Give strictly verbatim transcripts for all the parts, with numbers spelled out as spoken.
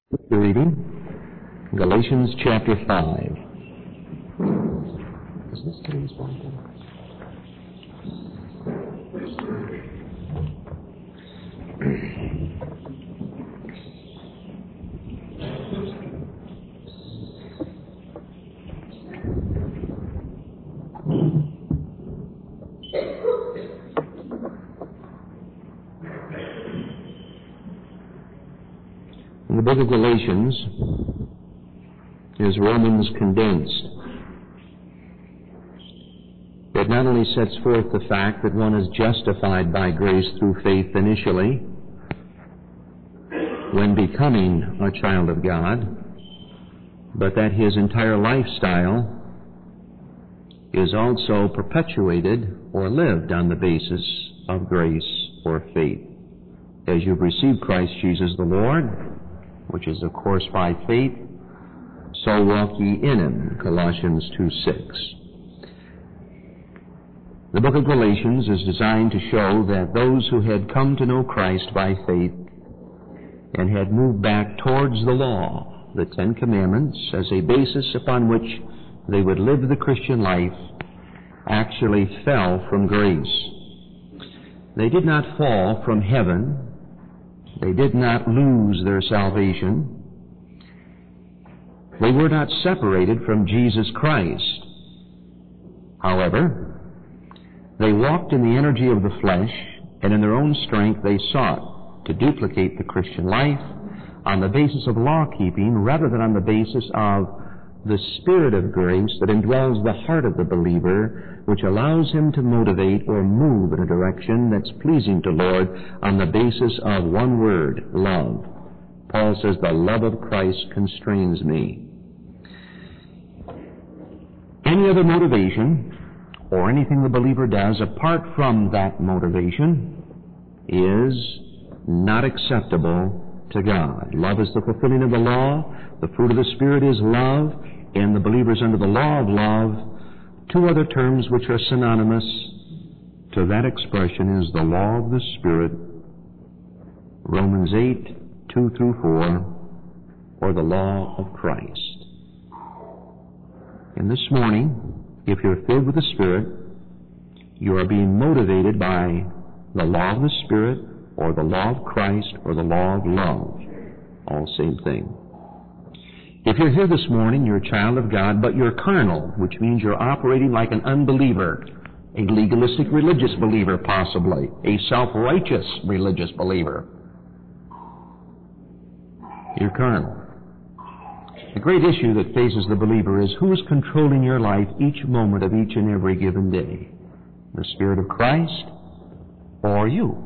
The reading, Galatians chapter five. Is this today's Bible? The book of Galatians is Romans condensed. It not only sets forth the fact that one is justified by grace through faith initially when becoming a child of God, but that his entire lifestyle is also perpetuated or lived on the basis of grace or faith. As you've received Christ Jesus the Lord, which is of course by faith, so walk ye in him, Colossians two six. The book of Galatians is designed to show that those who had come to know Christ by faith and had moved back towards the law, the Ten Commandments, as a basis upon which they would live the Christian life, actually fell from grace. They did not fall from heaven. They did not lose their salvation. They were not separated from Jesus Christ. However, they walked in the energy of the flesh, and in their own strength they sought to duplicate the Christian life on the basis of law-keeping rather than on the basis of the Spirit of grace that indwells the heart of the believer, which allows him to motivate or move in a direction that's pleasing to Lord on the basis of one word, love. Paul says, the love of Christ constrains me. Any other motivation or anything the believer does apart from that motivation is not acceptable to God. Love is the fulfilling of the law. The fruit of the Spirit is love. And the believers under the law of love, two other terms which are synonymous to that expression is the law of the Spirit, Romans eight, two through four, or the law of Christ. And this morning, if you're filled with the Spirit, you are being motivated by the law of the Spirit, or the law of Christ, or the law of love. All same thing. If you're here this morning, you're a child of God, but you're carnal, which means you're operating like an unbeliever, a legalistic religious believer possibly, a self-righteous religious believer. You're carnal. The great issue that faces the believer is who is controlling your life each moment of each and every given day? The Spirit of Christ or you?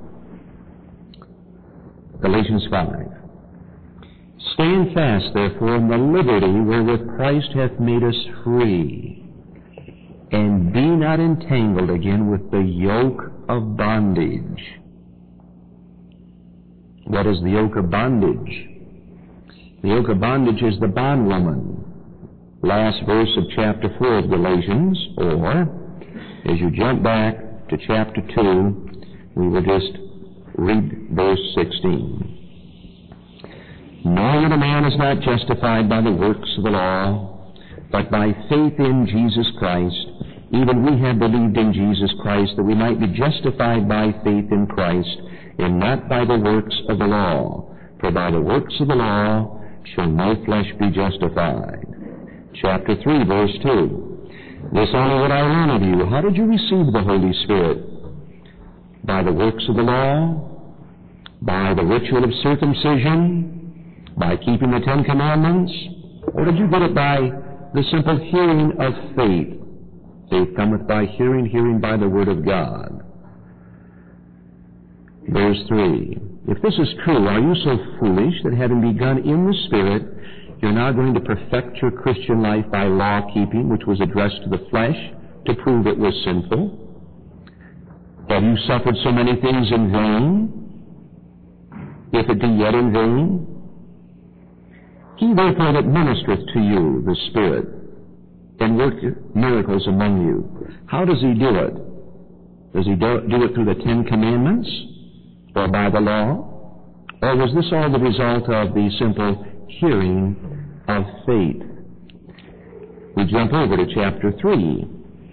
Galatians five. Stand fast, therefore, in the liberty wherewith Christ hath made us free, and be not entangled again with the yoke of bondage. What is the yoke of bondage? The yoke of bondage is the bondwoman. Last verse of chapter four of Galatians, or, as you jump back to chapter two, we will just read verse sixteen. Knowing that a man is not justified by the works of the law, but by faith in Jesus Christ, even we have believed in Jesus Christ, that we might be justified by faith in Christ, and not by the works of the law. For by the works of the law shall no flesh be justified. Chapter three, verse two. This only would I learn of you. How did you receive the Holy Spirit? By the works of the law? By the ritual of circumcision? By keeping the Ten Commandments? Or did you get it by the simple hearing of faith? Faith cometh by hearing, hearing by the Word of God. Verse three. If this is true, are you so foolish that having begun in the Spirit, you're now going to perfect your Christian life by law-keeping, which was addressed to the flesh, to prove it was sinful? Have you suffered so many things in vain? If it be yet in vain? He therefore that ministereth to you the Spirit, and worketh miracles among you. How does he do it? Does he do, do it through the Ten Commandments? Or by the law? Or was this all the result of the simple hearing of faith. We jump over to chapter three.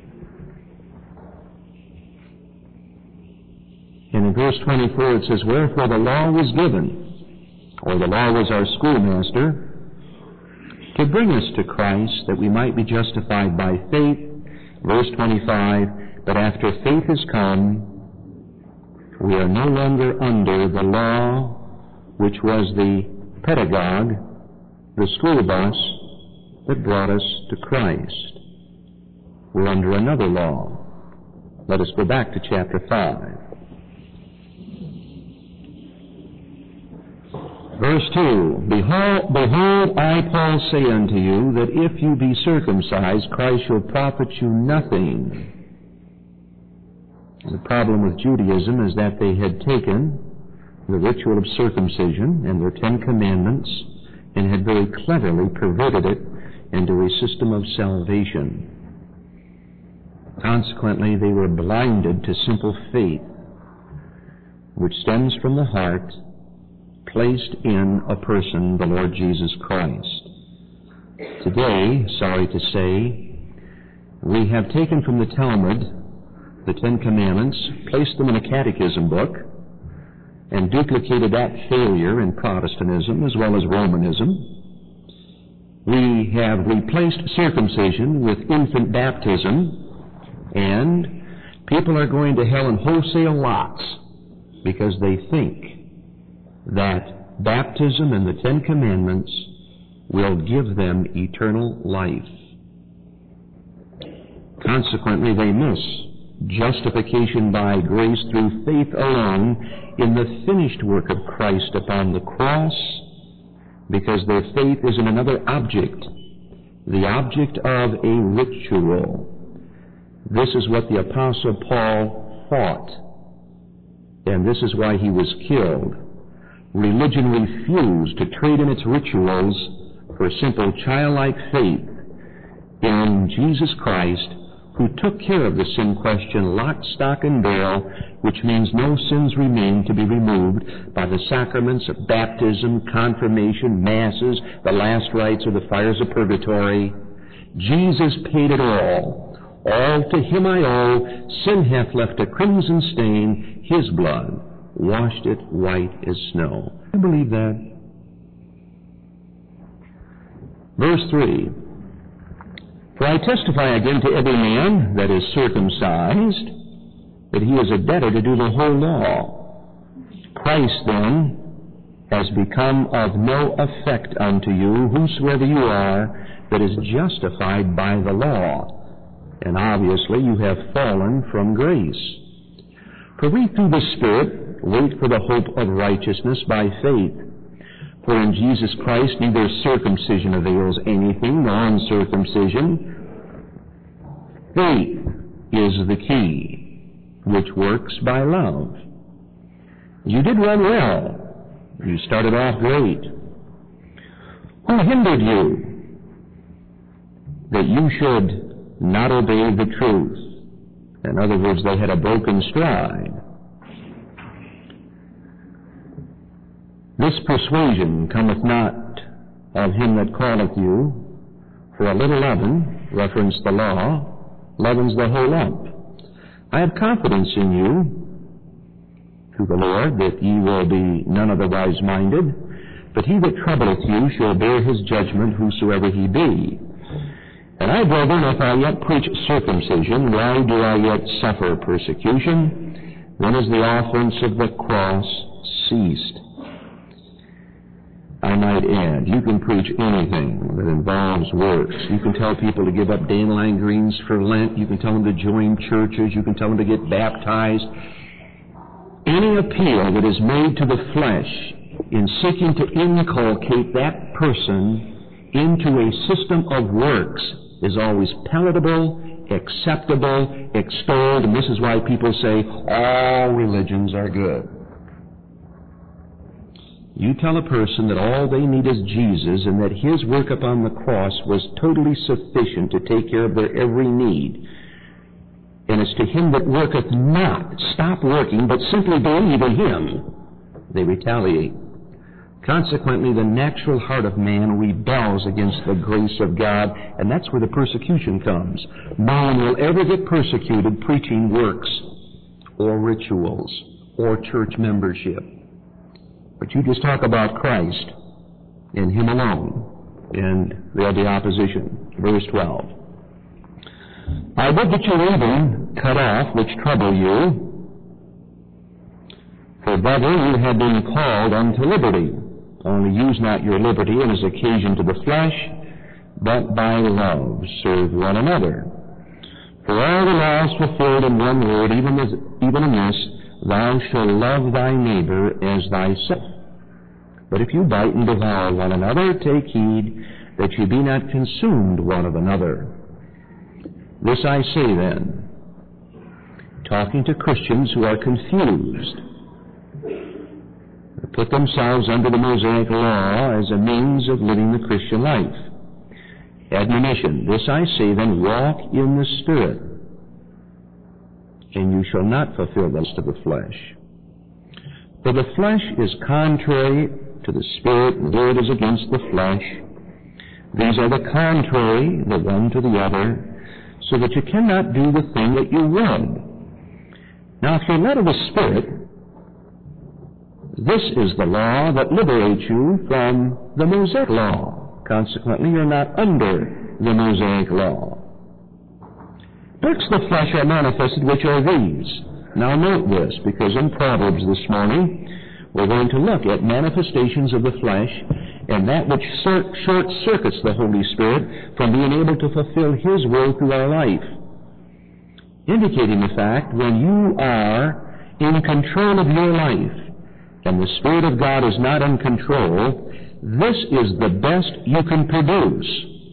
And in verse twenty-four it says, "Wherefore the law was given," or the law was our schoolmaster, "to bring us to Christ, that we might be justified by faith." Verse twenty-five, "But after faith is come, we are no longer under the law, which was the pedagogue, the school bus that brought us to Christ. We're under another law." Let us go back to chapter five. Verse two, Behold, behold, I, Paul, say unto you, that if you be circumcised, Christ shall profit you nothing. The problem with Judaism is that they had taken the ritual of circumcision and their Ten Commandments and had very cleverly perverted it into a system of salvation. Consequently, they were blinded to simple faith, which stems from the heart, placed in a person, the Lord Jesus Christ. Today, sorry to say, we have taken from the Talmud the Ten Commandments, placed them in a catechism book, and duplicated that failure in Protestantism as well as Romanism. We have replaced circumcision with infant baptism, and people are going to hell in wholesale lots because they think that baptism and the Ten Commandments will give them eternal life. Consequently, they miss justification by grace through faith alone in the finished work of Christ upon the cross, because their faith is in another object, the object of a ritual. This is what the Apostle Paul thought, and this is why he was killed. Religion refused to trade in its rituals for simple childlike faith in Jesus Christ, who took care of the sin question lock, stock, and barrel, which means no sins remain to be removed by the sacraments of baptism, confirmation, masses, the last rites, or the fires of purgatory. Jesus paid it all. All to him I owe. Sin hath left a crimson stain. His blood washed it white as snow. I believe that. Verse three. For I testify again to every man that is circumcised, that he is a debtor to do the whole law. Christ, then, has become of no effect unto you, whosoever you are, that is justified by the law. And obviously you have fallen from grace. For we through the Spirit wait for the hope of righteousness by faith. For in Jesus Christ neither circumcision avails anything, nor uncircumcision. Faith is the key, which works by love. You did run well. You started off great. Who hindered you that you should not obey the truth? In other words, they had a broken stride. This persuasion cometh not of him that calleth you, for a little leaven, reference the law, leavens the whole lump. I have confidence in you, through the Lord, that ye will be none otherwise minded, but he that troubleth you shall bear his judgment, whosoever he be. And I, brethren, if I yet preach circumcision, why do I yet suffer persecution? Then is the offense of the cross ceased. I might add, you can preach anything that involves works. You can tell people to give up dandelion greens for Lent. You can tell them to join churches. You can tell them to get baptized. Any appeal that is made to the flesh in seeking to inculcate that person into a system of works is always palatable, acceptable, extolled, and this is why people say all religions are good. You tell a person that all they need is Jesus and that his work upon the cross was totally sufficient to take care of their every need. And it's to him that worketh not, stop working, but simply believe in him. They retaliate. Consequently, the natural heart of man rebels against the grace of God, and that's where the persecution comes. No one will ever get persecuted preaching works or rituals or church membership. But you just talk about Christ and Him alone, and there'll be opposition. Verse twelve. I would that you even cut off which trouble you, for brother, you have been called unto liberty. Only use not your liberty as occasion to the flesh, but by love serve one another. For all the law is fulfilled in one word, even as, even in this, thou shalt love thy neighbor as thyself. But if you bite and devour one another, take heed that you be not consumed one of another. This I say then, talking to Christians who are confused, put themselves under the Mosaic law as a means of living the Christian life. Admonition, this I say then, walk in the Spirit, and you shall not fulfill the lust of the flesh. For the flesh is contrary to the Spirit, and the Spirit is against the flesh. These are the contrary, the one to the other, so that you cannot do the thing that you would. Now, if you're led of the Spirit, this is the law that liberates you from the Mosaic law. Consequently, you're not under the Mosaic law. Works of the flesh are manifested, which are these. Now note this, because in Proverbs this morning, we're going to look at manifestations of the flesh and that which short-circuits the Holy Spirit from being able to fulfill His will through our life. Indicating the fact, when you are in control of your life, and the Spirit of God is not in control, this is the best you can produce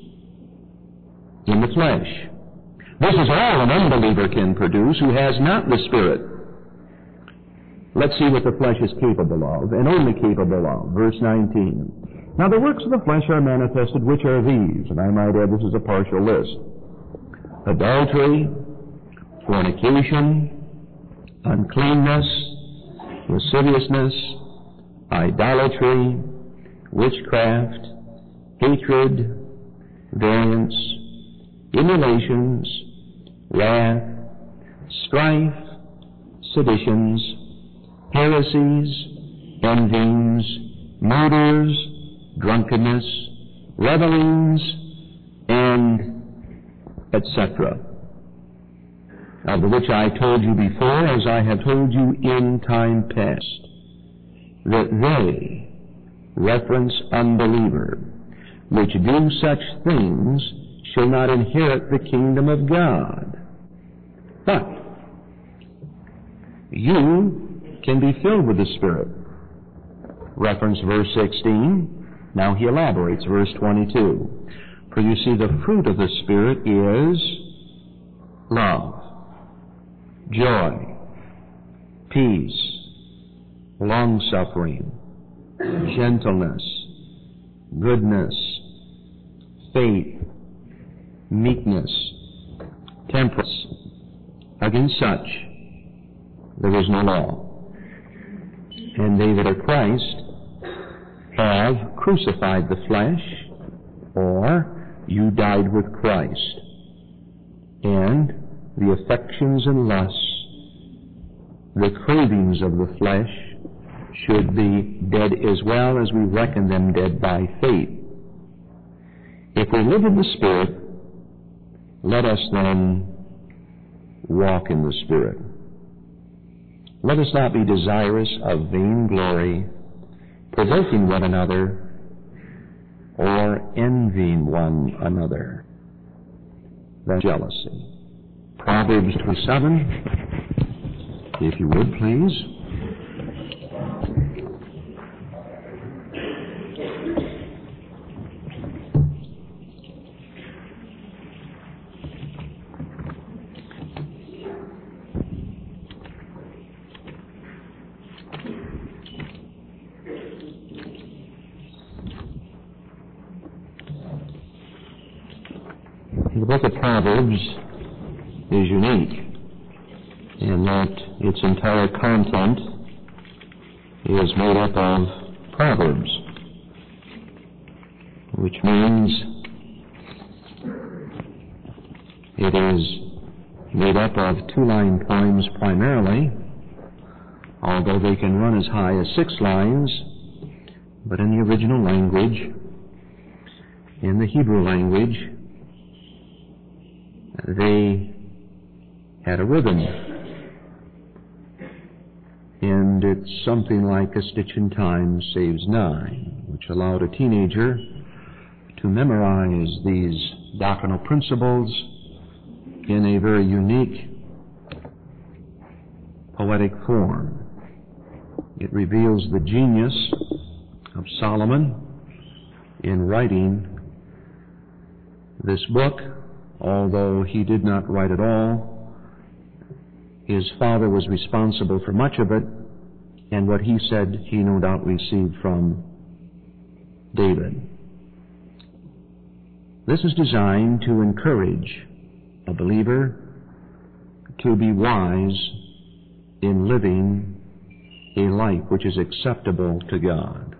in the flesh. This is all an unbeliever can produce who has not the Spirit. Let's see what the flesh is capable of, and only capable of. Verse nineteen. Now the works of the flesh are manifested, which are these, and I might add this is a partial list. Adultery, fornication, uncleanness, lasciviousness, idolatry, witchcraft, hatred, variance, emulations, wrath, strife, seditions, heresies, envyings, murders, drunkenness, revelings, and et cetera, of which I told you before, as I have told you in time past, that they, reference unbeliever, which do such things, shall not inherit the kingdom of God. But you can be filled with the Spirit. Reference verse sixteen. Now he elaborates verse twenty-two. For you see, the fruit of the Spirit is love, joy, peace, long-suffering, gentleness, goodness, faith, meekness, temperance. Against such there is no law. And they that are Christ have crucified the flesh, or you died with Christ, and the affections and lusts, the cravings of the flesh, should be dead as well as we reckon them dead by faith. If we live in the Spirit, let us then walk in the Spirit. Let us not be desirous of vainglory, provoking one another, or envying one another. That's jealousy. Proverbs twenty-seven, if you would, please. The book of Proverbs is unique in that its entire content is made up of Proverbs. which means it is made up of two-line poems primarily, although they can run as high as six lines, but in the original language, in the Hebrew language, they had a rhythm. And it's something like a stitch in time saves nine, which allowed a teenager to memorize these doctrinal principles in a very unique poetic form. It reveals the genius of Solomon in writing this book. Although he did not write it all, his father was responsible for much of it, and what he said he no doubt received from David. This is designed to encourage a believer to be wise in living a life which is acceptable to God.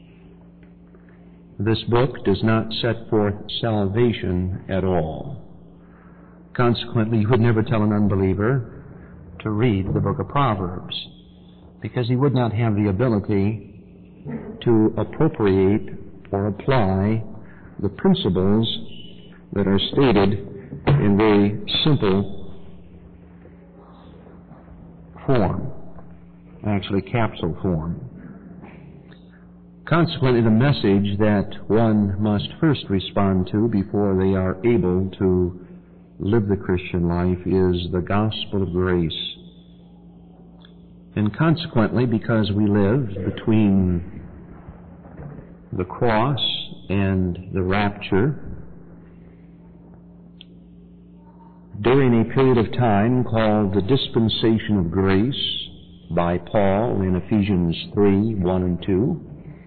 This book does not set forth salvation at all. Consequently, you would never tell an unbeliever to read the book of Proverbs, because he would not have the ability to appropriate or apply the principles that are stated in very simple form, actually capsule form. Consequently, the message that one must first respond to before they are able to live the Christian life is the gospel of grace. And consequently, because we live between the cross and the rapture, during a period of time called the dispensation of grace by Paul in Ephesians three, one and two,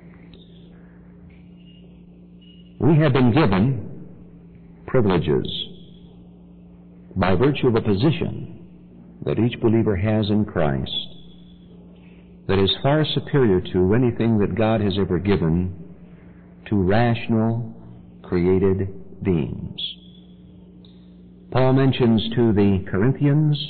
we have been given privileges by virtue of a position that each believer has in Christ that is far superior to anything that God has ever given to rational, created beings. Paul mentions to the Corinthians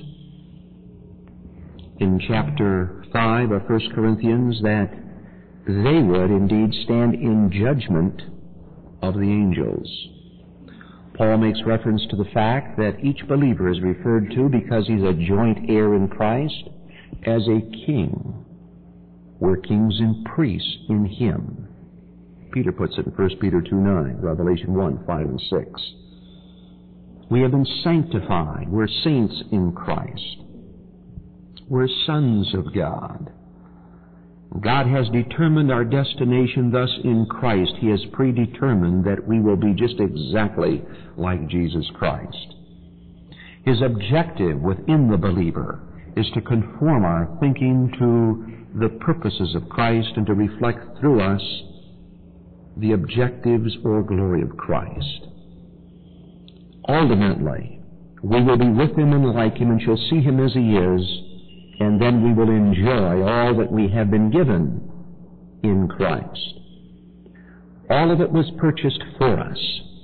in chapter five of First Corinthians that they would indeed stand in judgment of the angels. Paul makes reference to the fact that each believer is referred to, because he's a joint heir in Christ, as a king. We're kings and priests in him. Peter puts it in First Peter two nine, Revelation one, five and six. We have been sanctified. We're saints in Christ. We're sons of God. God has determined our destination thus in Christ. He has predetermined that we will be just exactly like Jesus Christ. His objective within the believer is to conform our thinking to the purposes of Christ and to reflect through us the objectives or glory of Christ. Ultimately, we will be with him and like him and shall see him as he is, and then we will enjoy all that we have been given in Christ. All of it was purchased for us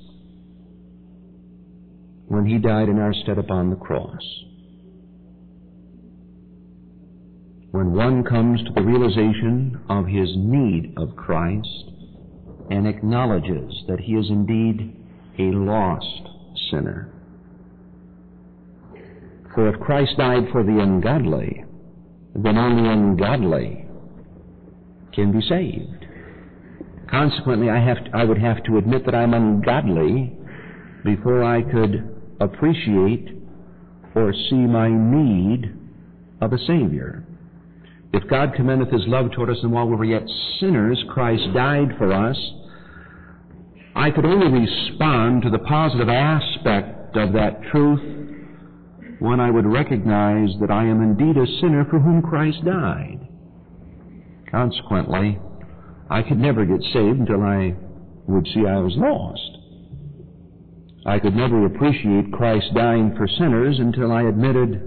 when he died in our stead upon the cross. When one comes to the realization of his need of Christ and acknowledges that he is indeed a lost sinner. For if Christ died for the ungodly, then only ungodly can be saved. Consequently, I have to, I would have to admit that I'm ungodly before I could appreciate or see my need of a Savior. If God commendeth his love toward us, and while we were yet sinners, Christ died for us, I could only respond to the positive aspect of that truth when I would recognize that I am indeed a sinner for whom Christ died. Consequently, I could never get saved until I would see I was lost. I could never appreciate Christ dying for sinners until I admitted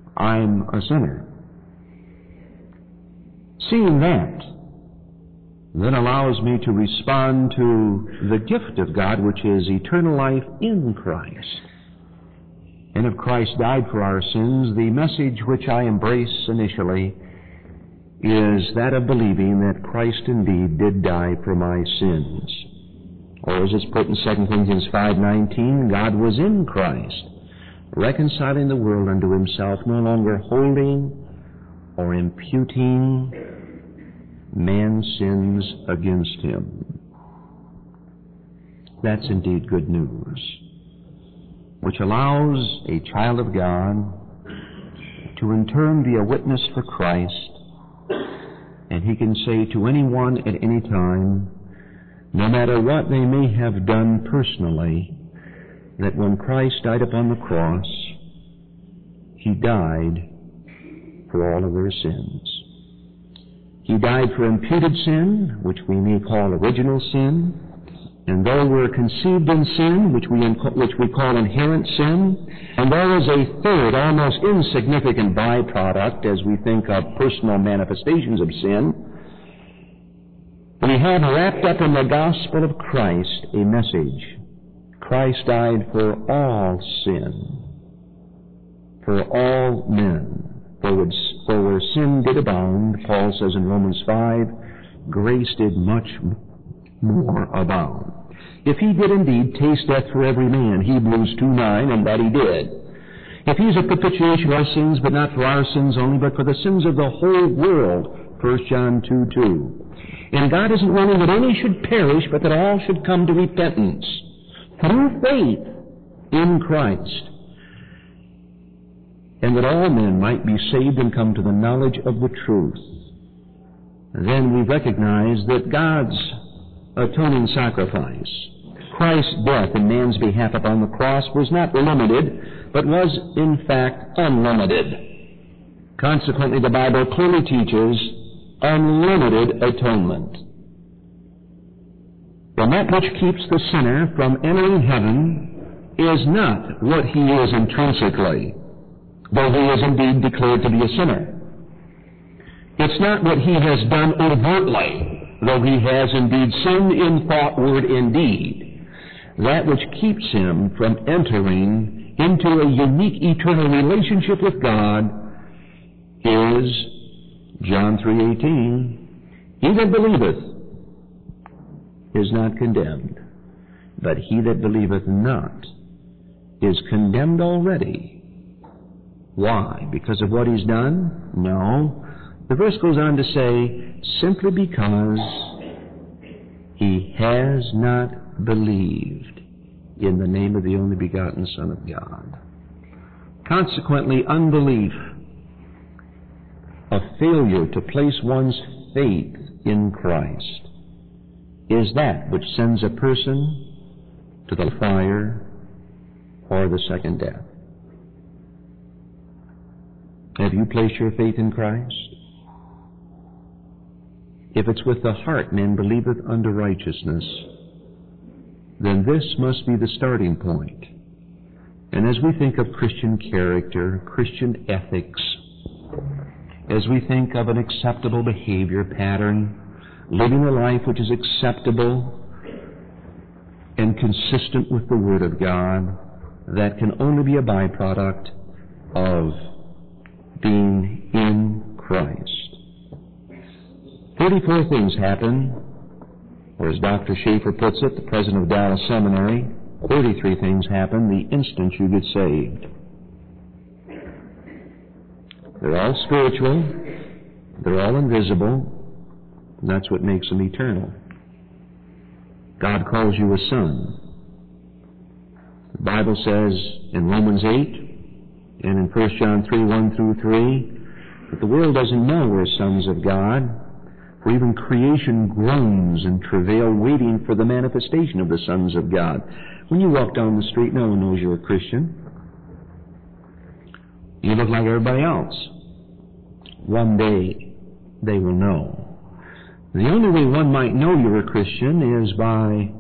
I'm a sinner. Seeing that, then allows me to respond to the gift of God, which is eternal life in Christ. And if Christ died for our sins, the message which I embrace initially is that of believing that Christ indeed did die for my sins. Or as it's put in Second Corinthians five nineteen, God was in Christ, reconciling the world unto himself, no longer holding or imputing man's sins against him. That's indeed good news, which allows a child of God to in turn be a witness for Christ, and he can say to anyone at any time, no matter what they may have done personally, that when Christ died upon the cross, he died for all of their sins. He died for imputed sin, which we may call original sin, and though we're conceived in sin, which we, which we call inherent sin, and there is a third, almost insignificant byproduct as we think of personal manifestations of sin, we have wrapped up in the gospel of Christ a message. Christ died for all sin, for all men. For where sin did abound, Paul says in Romans five, grace did much more abound. If he did indeed taste death for every man, Hebrews two nine, and that he did. If he's a propitiation for our sins, but not for our sins only, but for the sins of the whole world, First John two two. And God isn't willing that any should perish, but that all should come to repentance through faith in Christ, and that all men might be saved and come to the knowledge of the truth. Then we recognize that God's atoning sacrifice, Christ's death in man's behalf upon the cross, was not limited, but was in fact unlimited. Consequently, the Bible clearly teaches unlimited atonement. And that which keeps the sinner from entering heaven is not what he is intrinsically, though he is indeed declared to be a sinner. It's not what he has done overtly, though he has indeed sinned in thought, word, and deed. That which keeps him from entering into a unique eternal relationship with God is John three eighteen. He that believeth is not condemned, but he that believeth not is condemned already. Why? Because of what he's done? No. The verse goes on to say, simply because he has not believed in the name of the only begotten Son of God. Consequently, unbelief, a failure to place one's faith in Christ, is that which sends a person to the fire or the second death. Have you placed your faith in Christ? If it's with the heart man believeth unto righteousness, then this must be the starting point. And as we think of Christian character, Christian ethics, as we think of an acceptable behavior pattern, living a life which is acceptable and consistent with the Word of God, that can only be a byproduct of being in Christ. Thirty-four things happen, or as Doctor Schaefer puts it, the president of Dallas Seminary, thirty-three things happen the instant you get saved. They're all spiritual, they're all invisible, and that's what makes them eternal. God calls you a son. The Bible says in Romans eight, and in First John three, one through three, that the world doesn't know we're sons of God, for even creation groans and travail waiting for the manifestation of the sons of God. When you walk down the street, no one knows you're a Christian. You look like everybody else. One day, they will know. The only way one might know you're a Christian is by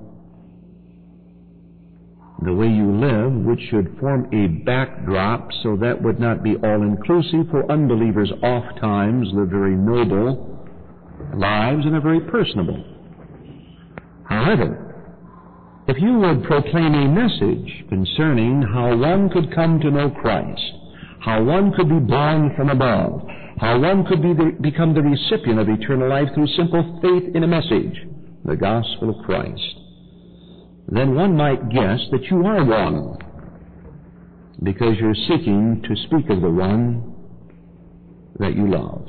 the way you live, which should form a backdrop, so that would not be all-inclusive, for unbelievers oft times live very noble lives and are very personable. However, if you would proclaim a message concerning how one could come to know Christ, how one could be born from above, how one could be the, become the recipient of eternal life through simple faith in a message, the gospel of Christ, then one might guess that you are one, because you're seeking to speak of the one that you love,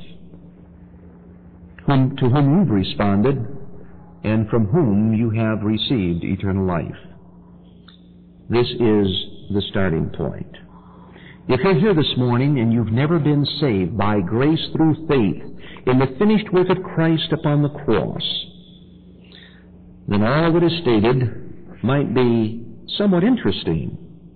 whom, to whom you've responded, and from whom you have received eternal life. This is the starting point. If you're here this morning and you've never been saved by grace through faith in the finished work of Christ upon the cross, then all that is stated might be somewhat interesting,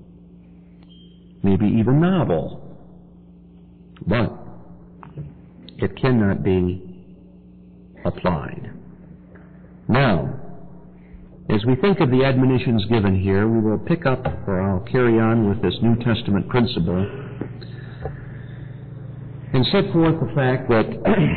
maybe even novel, but it cannot be applied. Now, as we think of the admonitions given here, we will pick up, or I'll carry on with this New Testament principle, and set forth the fact that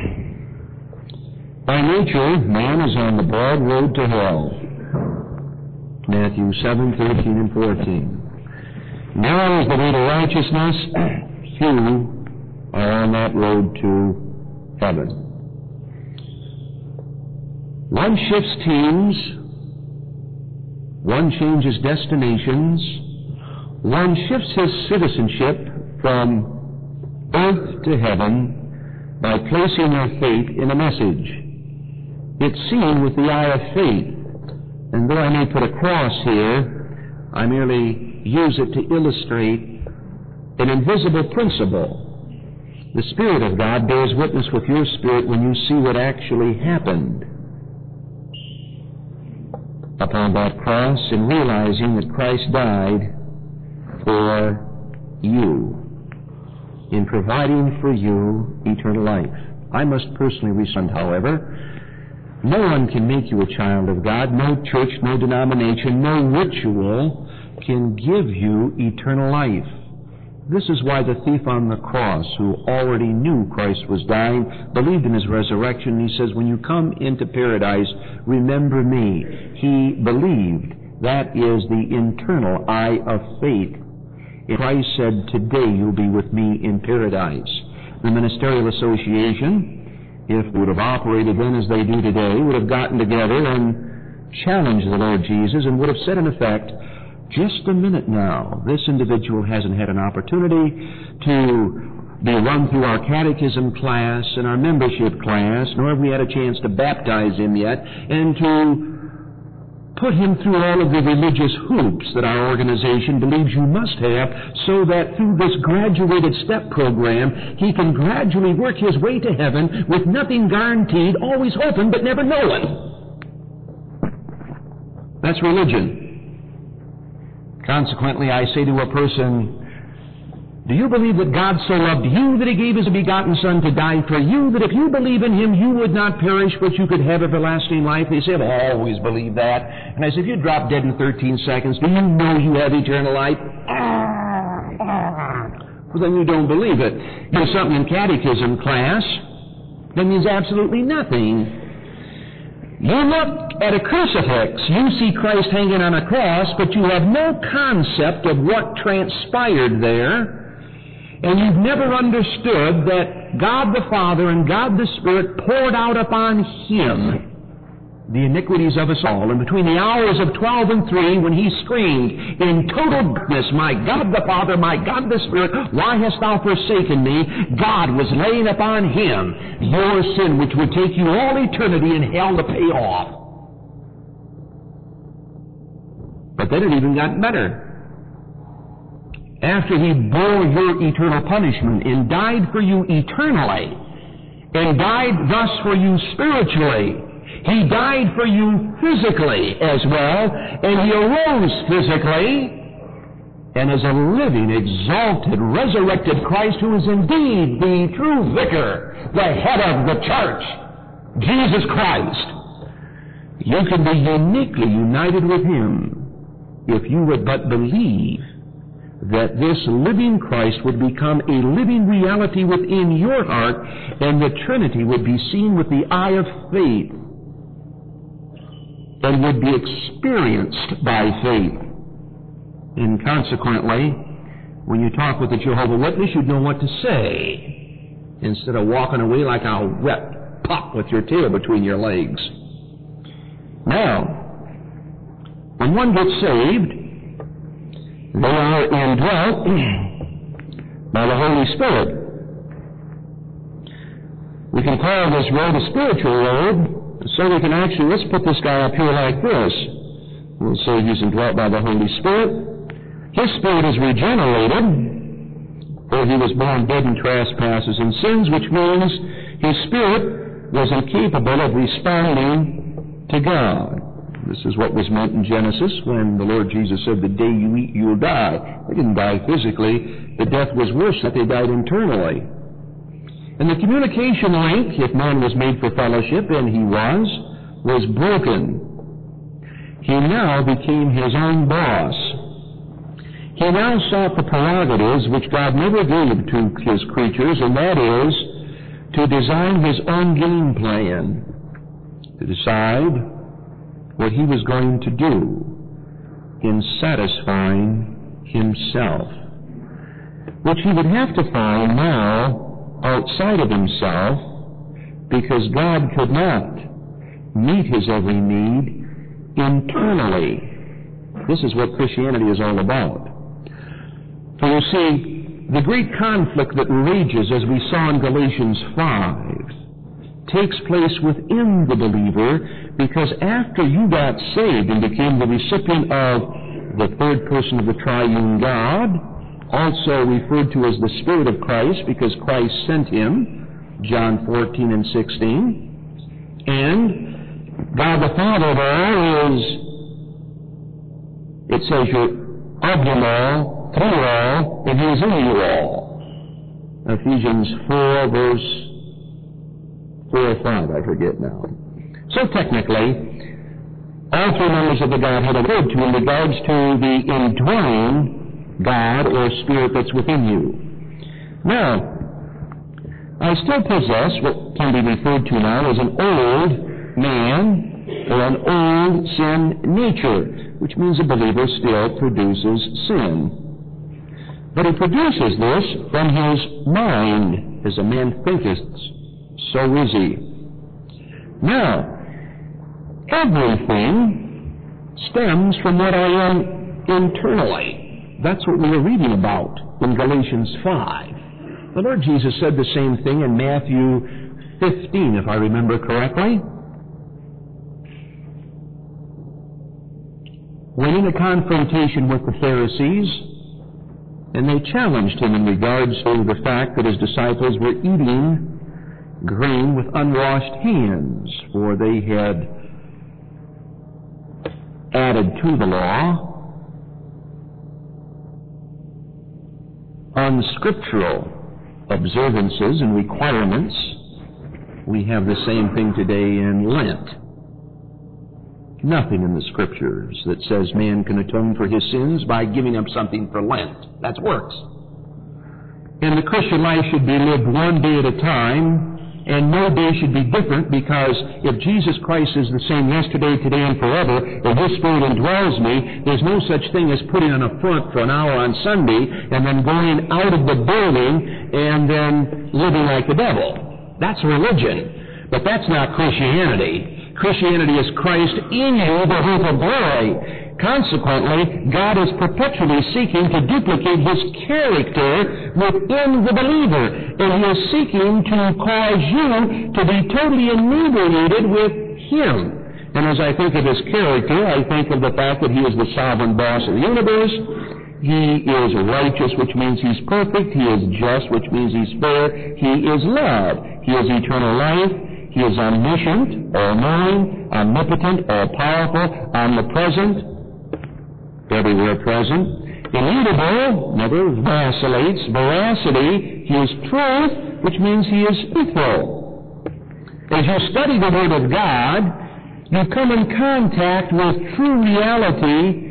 by nature, man is on the broad road to hell. Matthew seven, thirteen, and fourteen. Narrow is the way to righteousness, few are on that road to heaven. One shifts teams, one changes destinations, one shifts his citizenship from earth to heaven by placing their faith in a message. It's seen with the eye of faith, and though I may put a cross here, I merely use it to illustrate an invisible principle. The Spirit of God bears witness with your spirit when you see what actually happened upon that cross, and realizing that Christ died for you, in providing for you eternal life. I must personally respond, however. No one can make you a child of God. No church, no denomination, no ritual can give you eternal life. This is why the thief on the cross, who already knew Christ was dying, believed in his resurrection. He says, when you come into paradise, remember me. He believed. That is the internal eye of faith. And Christ said, today you'll be with me in paradise. The Ministerial Association, if it would have operated then as they do today, would have gotten together and challenged the Lord Jesus and would have said, in effect, just a minute now, this individual hasn't had an opportunity to be run through our catechism class and our membership class, nor have we had a chance to baptize him yet, and to put him through all of the religious hoops that our organization believes you must have, so that through this graduated step program, he can gradually work his way to heaven with nothing guaranteed, always hoping but never knowing. That's religion. Consequently, I say to a person, do you believe that God so loved you that he gave his begotten Son to die for you, that if you believe in him, you would not perish, but you could have everlasting life? They say, I've always believed that. And I say, if you drop dead in thirteen seconds, do you know you have eternal life? Well, then you don't believe it. You know something in catechism class, that means absolutely nothing. You look at a crucifix, you see Christ hanging on a cross, but you have no concept of what transpired there, and you've never understood that God the Father and God the Spirit poured out upon him the iniquities of us all. And between the hours of twelve and three, when he screamed in total darkness, my God the Father, my God the Spirit, why hast thou forsaken me? God was laying upon him your sin, which would take you all eternity in hell to pay off. But then it even got better. After he bore your eternal punishment and died for you eternally, and died thus for you spiritually, he died for you physically as well, and he arose physically, and is a living, exalted, resurrected Christ, who is indeed the true vicar, the head of the church, Jesus Christ. You can be uniquely united with him if you would but believe that this living Christ would become a living reality within your heart, and the Trinity would be seen with the eye of faith and would be experienced by faith. And consequently, when you talk with the Jehovah Witness, you'd know what to say, instead of walking away like a wet pup with your tail between your legs. Now, when one gets saved, they are indwelt by the Holy Spirit. We can call this road a spiritual road, so we can actually, let's put this guy up here like this. We'll say he's indwelt by the Holy Spirit. His spirit is regenerated, for he was born dead in trespasses and sins, which means his spirit was incapable of responding to God. This is what was meant in Genesis when the Lord Jesus said, the day you eat, you'll die. They didn't die physically. The death was worse, that they died internally. And the communication link, if man was made for fellowship, and he was, was broken. He now became his own boss. He now sought the prerogatives which God never gave to his creatures, and that is to design his own game plan, to decide what he was going to do in satisfying himself, which he would have to find now outside of himself, because God could not meet his every need internally. This is what Christianity is all about. For you see, the great conflict that rages, as we saw in Galatians five, takes place within the believer, because after you got saved and became the recipient of the third person of the triune God, also referred to as the Spirit of Christ, because Christ sent him, John fourteen and sixteen, and God the Father there is, it says you're of them all, through all, and he is in you all. Ephesians four, verse four or five, I forget now. So technically, all three members of the Godhead are referred to in regards to the indwelling God or Spirit that's within you. Now, I still possess what can be referred to now as an old man or an old sin nature, which means a believer still produces sin. But he produces this from his mind. As a man thinketh, so is he. Now, everything stems from what I am internally. That's what we were reading about in Galatians five. The Lord Jesus said the same thing in Matthew fifteen, if I remember correctly. When in a confrontation with the Pharisees, and they challenged him in regards to the fact that his disciples were eating grain with unwashed hands, for they had added to the law unscriptural observances and requirements. We have the same thing today in Lent. Nothing in the Scriptures that says man can atone for his sins by giving up something for Lent. That's works. And the Christian life should be lived one day at a time, and no day should be different, because if Jesus Christ is the same yesterday, today, and forever, and His Spirit indwells me, there's no such thing as putting on a front for an hour on Sunday and then going out of the building and then living like the devil. That's religion. But that's not Christianity. Christianity is Christ in you, the hope of glory. Consequently, God is perpetually seeking to duplicate His character within the believer. And He is seeking to cause you to be totally inebriated with Him. And as I think of His character, I think of the fact that He is the sovereign boss of the universe. He is righteous, which means He's perfect. He is just, which means He's fair. He is love. He is eternal life. He is omniscient, all-knowing, omnipotent, all-powerful, omnipresent, everywhere present, immutable, never vacillates, veracity. He is truth, which means He is faithful. As you study the Word of God, you come in contact with true reality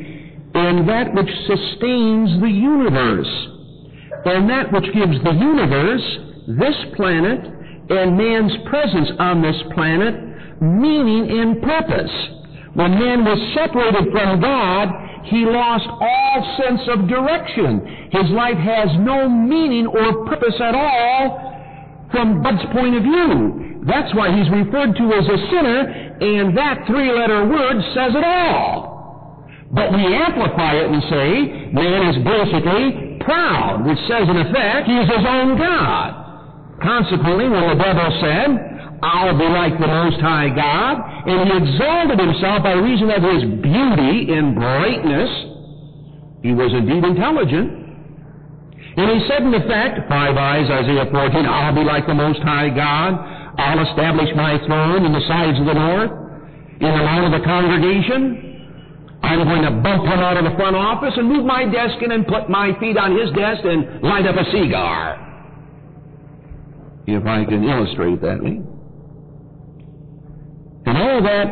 and that which sustains the universe, and that which gives the universe, this planet, and man's presence on this planet, meaning and purpose. When man was separated from God, he lost all sense of direction. His life has no meaning or purpose at all from God's point of view. That's why he's referred to as a sinner, and that three-letter word says it all. But we amplify it and say, man is basically proud, which says in effect, he is his own God. Consequently, when the devil said, I'll be like the Most High God, and he exalted himself by reason of his beauty and brightness, he was indeed intelligent. And he said in effect, five eyes, Isaiah fourteen, I'll be like the Most High God, I'll establish my throne in the sides of the north, in the mount of the congregation. I'm going to bump him out of the front office and move my desk in and put my feet on his desk and light up a cigar. If I can illustrate that. Eh? And all that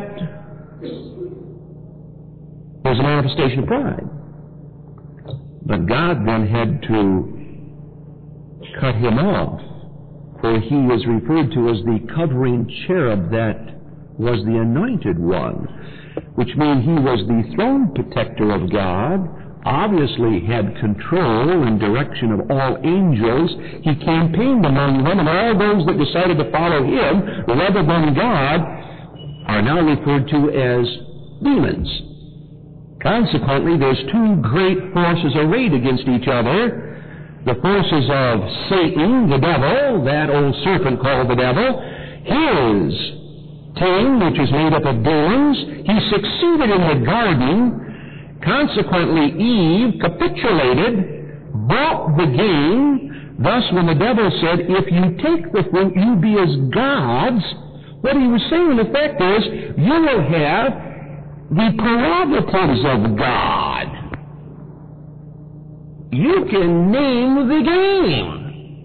was a manifestation of pride. But God then had to cut him off, for he is referred to as the covering cherub that was the anointed one, which means he was the throne protector of God, obviously had control and direction of all angels. He campaigned among them, and all those that decided to follow him rather than God are now referred to as demons. Consequently, there's two great forces arrayed against each other. The forces of Satan, the devil, that old serpent called the devil, his team, which is made up of demons. He succeeded in the garden. Consequently, Eve capitulated, bought the game. Thus, when the devil said, if you take the fruit, you be as gods, what he was saying in effect is, you will have the prerogatives of God. You can name the game.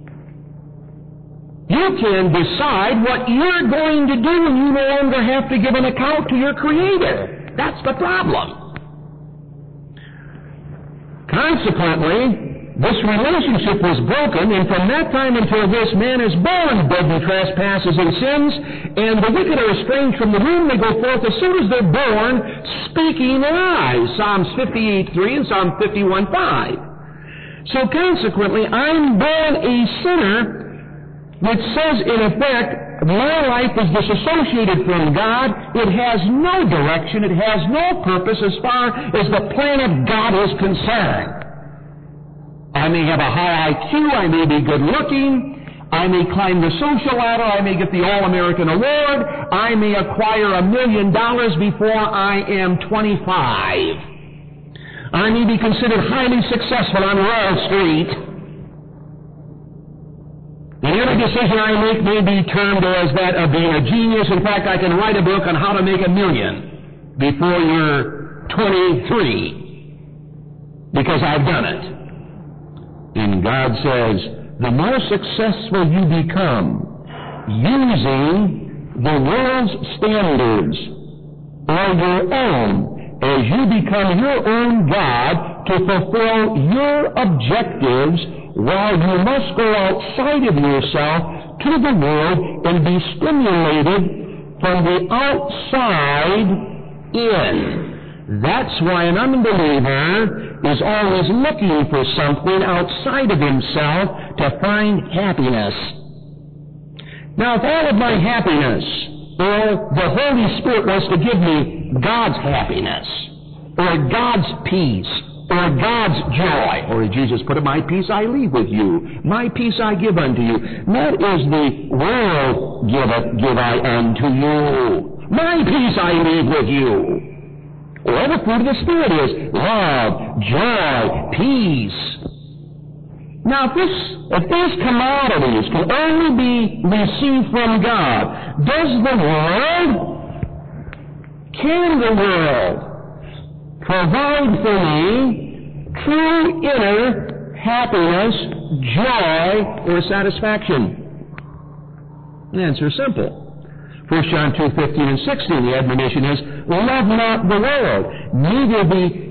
You can decide what you're going to do, and you no longer have to give an account to your Creator. That's the problem. Consequently, this relationship was broken, and from that time until this, man is born dead in trespasses and sins, and the wicked are estranged from the womb. They go forth as soon as they're born, speaking lies. Psalms fifty-eight three and Psalm fifty-one five. So consequently, I'm born a sinner, which says in effect, my life is disassociated from God. It has no direction. It has no purpose as far as the plan of God is concerned. I may have a high I Q, I may be good looking, I may climb the social ladder, I may get the All-American Award, I may acquire a million dollars before I am twenty-five. I may be considered highly successful on Wall Street. And every decision I make may be termed as that of being a genius. In fact, I can write a book on how to make a million before you're twenty-three, because I've done it. And God says, the more successful you become using the world's standards or your own, as you become your own God to fulfill your objectives, while you must go outside of yourself to the world and be stimulated from the outside in. That's why an unbeliever is always looking for something outside of himself to find happiness. Now, if all of my happiness, or the Holy Spirit wants to give me God's happiness, or God's peace, or God's joy, or as Jesus put it, my peace I leave with you, my peace I give unto you. That is the world giveth, give I unto you. My peace I leave with you. Well, the fruit of the Spirit is love, joy, peace. Now, if, this, if these commodities can only be received from God, does the world, can the world provide for me true inner happiness, joy, or satisfaction? The answer is simple. First John two fifteen and sixteen, the admonition is, love not the world, neither the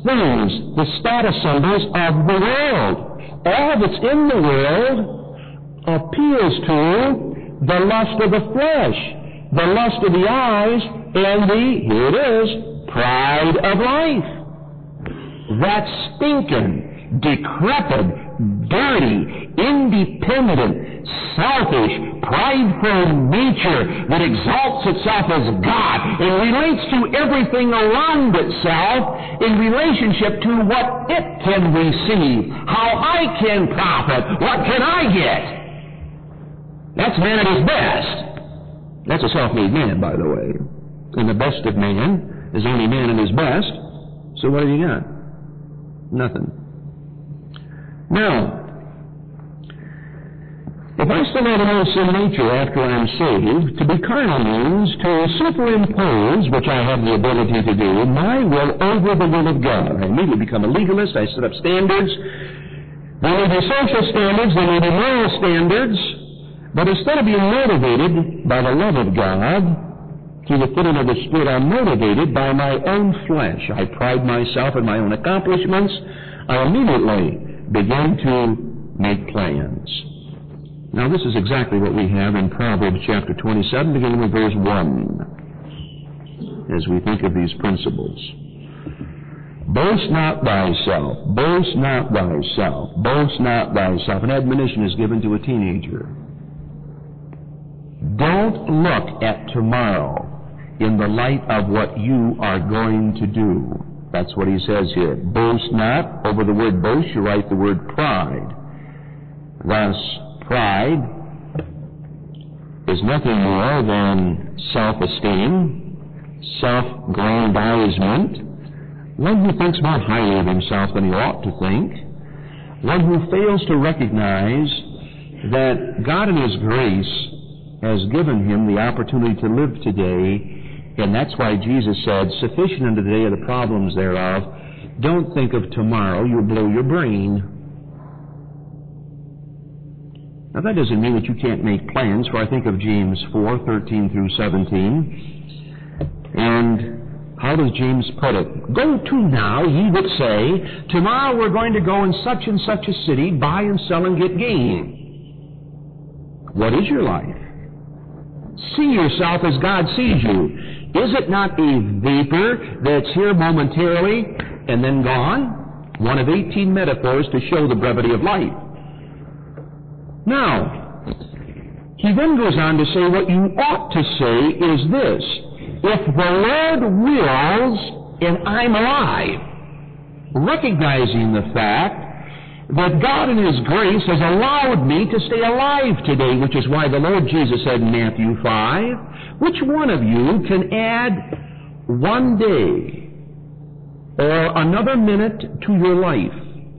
things, the status symbols of the world. All that's in the world appeals to the lust of the flesh, the lust of the eyes, and the, here it is, pride of life. That stinking, decrepit, dirty, independent, selfish, prideful nature that exalts itself as God and relates to everything around itself in relationship to what it can receive, how I can profit, what can I get. That's man at his best. That's a self-made man, by the way. And the best of man is only man at his best. So what have you got? Nothing. Now, if I still have an old sin nature after I'm saved, to be carnal means to superimpose, which I have the ability to do, my will over the will of God. I immediately become a legalist. I set up standards. There may be social standards. There may be moral standards. But instead of being motivated by the love of God, through the filling of the Spirit, I'm motivated by my own flesh. I pride myself in my own accomplishments. I immediately begin to make plans. Now, this is exactly what we have in Proverbs chapter twenty-seven, beginning with verse one, as we think of these principles. Boast not thyself, boast not thyself, boast not thyself. An admonition is given to a teenager. Don't look at tomorrow in the light of what you are going to do. That's what he says here. Boast not. Over the word boast, you write the word pride. Thus, pride is nothing more than self-esteem, self-grandizement, one who thinks more highly of himself than he ought to think, one who fails to recognize that God in His grace has given him the opportunity to live today, and that's why Jesus said, sufficient unto the day of the problems thereof. Don't think of tomorrow, you'll blow your brain. Now that doesn't mean that you can't make plans, for I think of James four, thirteen through seventeen. And how does James put it? Go to now, ye that say, tomorrow we're going to go in such and such a city, buy and sell and get gain. What is your life? See yourself as God sees you. Is it not a vapor that's here momentarily and then gone? One of eighteen metaphors to show the brevity of life. Now, he then goes on to say what you ought to say is this: if the Lord wills and I'm alive, recognizing the fact that God in His grace has allowed me to stay alive today, which is why the Lord Jesus said in Matthew five, which one of you can add one day or another minute to your life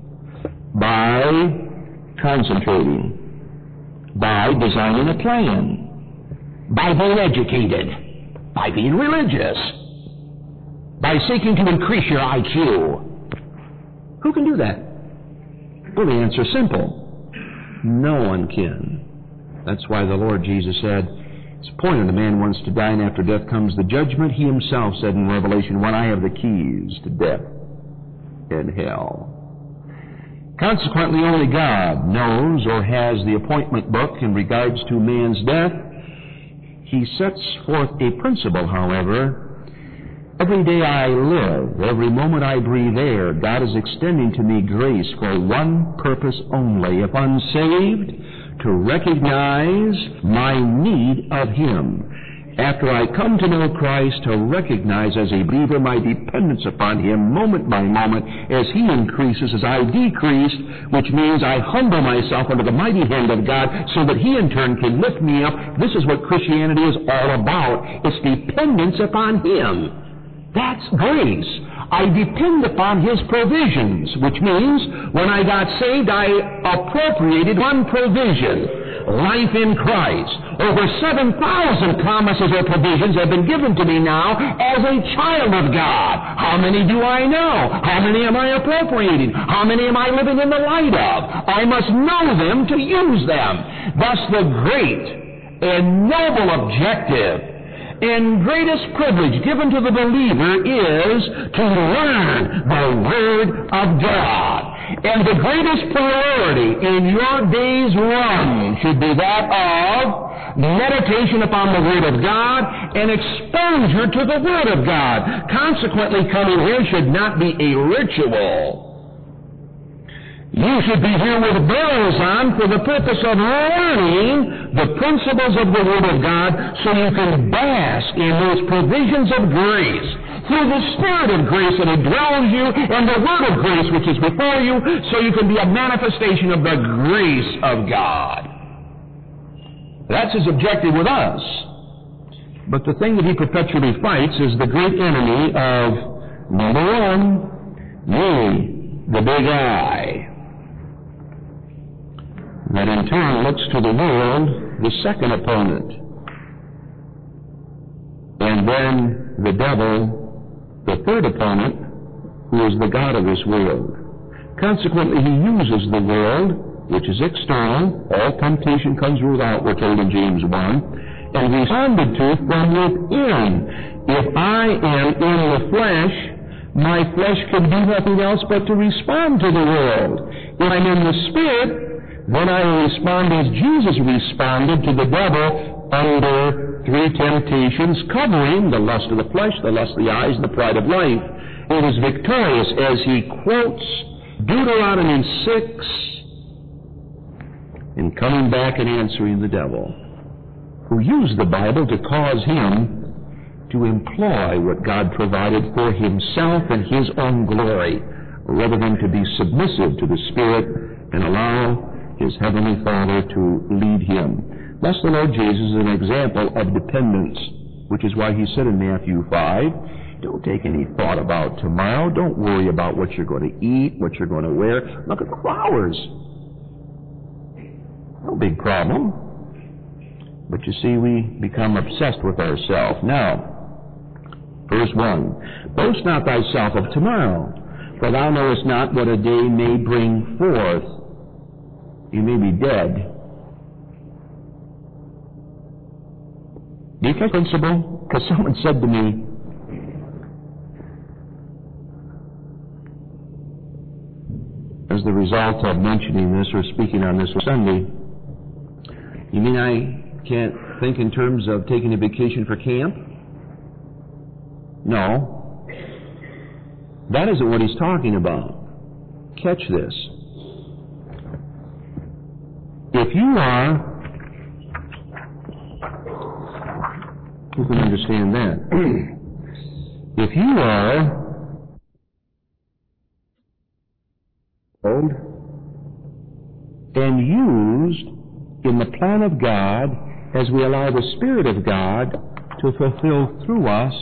by concentrating, by designing a plan, by being educated, by being religious, by seeking to increase your I Q? Who can do that? Well, the answer is simple. No one can. That's why the Lord Jesus said, it's appointed a man wants to die, and after death comes the judgment. He Himself said in Revelation one, I have the keys to death and hell. Consequently, only God knows or has the appointment book in regards to man's death. He sets forth a principle, however. Every day I live, every moment I breathe air, God is extending to me grace for one purpose only. If unsaved, to recognize my need of Him. After I come to know Christ, to recognize as a believer my dependence upon Him moment by moment as He increases, as I decrease, which means I humble myself under the mighty hand of God so that He in turn can lift me up. This is what Christianity is all about. It's dependence upon Him. That's grace. I depend upon His provisions, which means when I got saved, I appropriated one provision, life in Christ. Over seven thousand promises or provisions have been given to me now as a child of God. How many do I know? How many am I appropriating? How many am I living in the light of? I must know them to use them. Thus the great and noble objective and greatest privilege given to the believer is to learn the Word of God. And the greatest priority in your day's run should be that of meditation upon the Word of God and exposure to the Word of God. Consequently, coming here should not be a ritual. You should be here with bells on for the purpose of learning the principles of the Word of God so you can bask in those provisions of grace through the Spirit of grace that indwells you and the Word of grace which is before you, so you can be a manifestation of the grace of God. That's his objective with us. But the thing that he perpetually fights is the great enemy of, number one, me, the big I. That in turn looks to the world, the second opponent. And then the devil, the third opponent, who is the god of this world. Consequently, he uses the world, which is external. All temptation comes without, we're told in James one, and responded to from within. If I am in the flesh, my flesh can do nothing else but to respond to the world. If I'm in the Spirit, then I will respond as Jesus responded to the devil under three temptations, covering the lust of the flesh, the lust of the eyes, and the pride of life. He was victorious as he quotes Deuteronomy six in coming back and answering the devil, who used the Bible to cause him to employ what God provided for himself and his own glory, rather than to be submissive to the Spirit and allow his Heavenly Father to lead him. Thus the Lord Jesus is an example of dependence, which is why he said in Matthew five, don't take any thought about tomorrow. Don't worry about what you're going to eat, what you're going to wear. Look at the flowers. No big problem. But you see, we become obsessed with ourselves. Now, verse one, boast not thyself of tomorrow, for thou knowest not what a day may bring forth. You may be dead. Do you catch the principle? Because someone said to me, as the result of mentioning this or speaking on this Sunday, you mean I can't think in terms of taking a vacation for camp? No. That isn't what he's talking about. Catch this. If you are, who can understand that? If you are old and used in the plan of God as we allow the Spirit of God to fulfill through us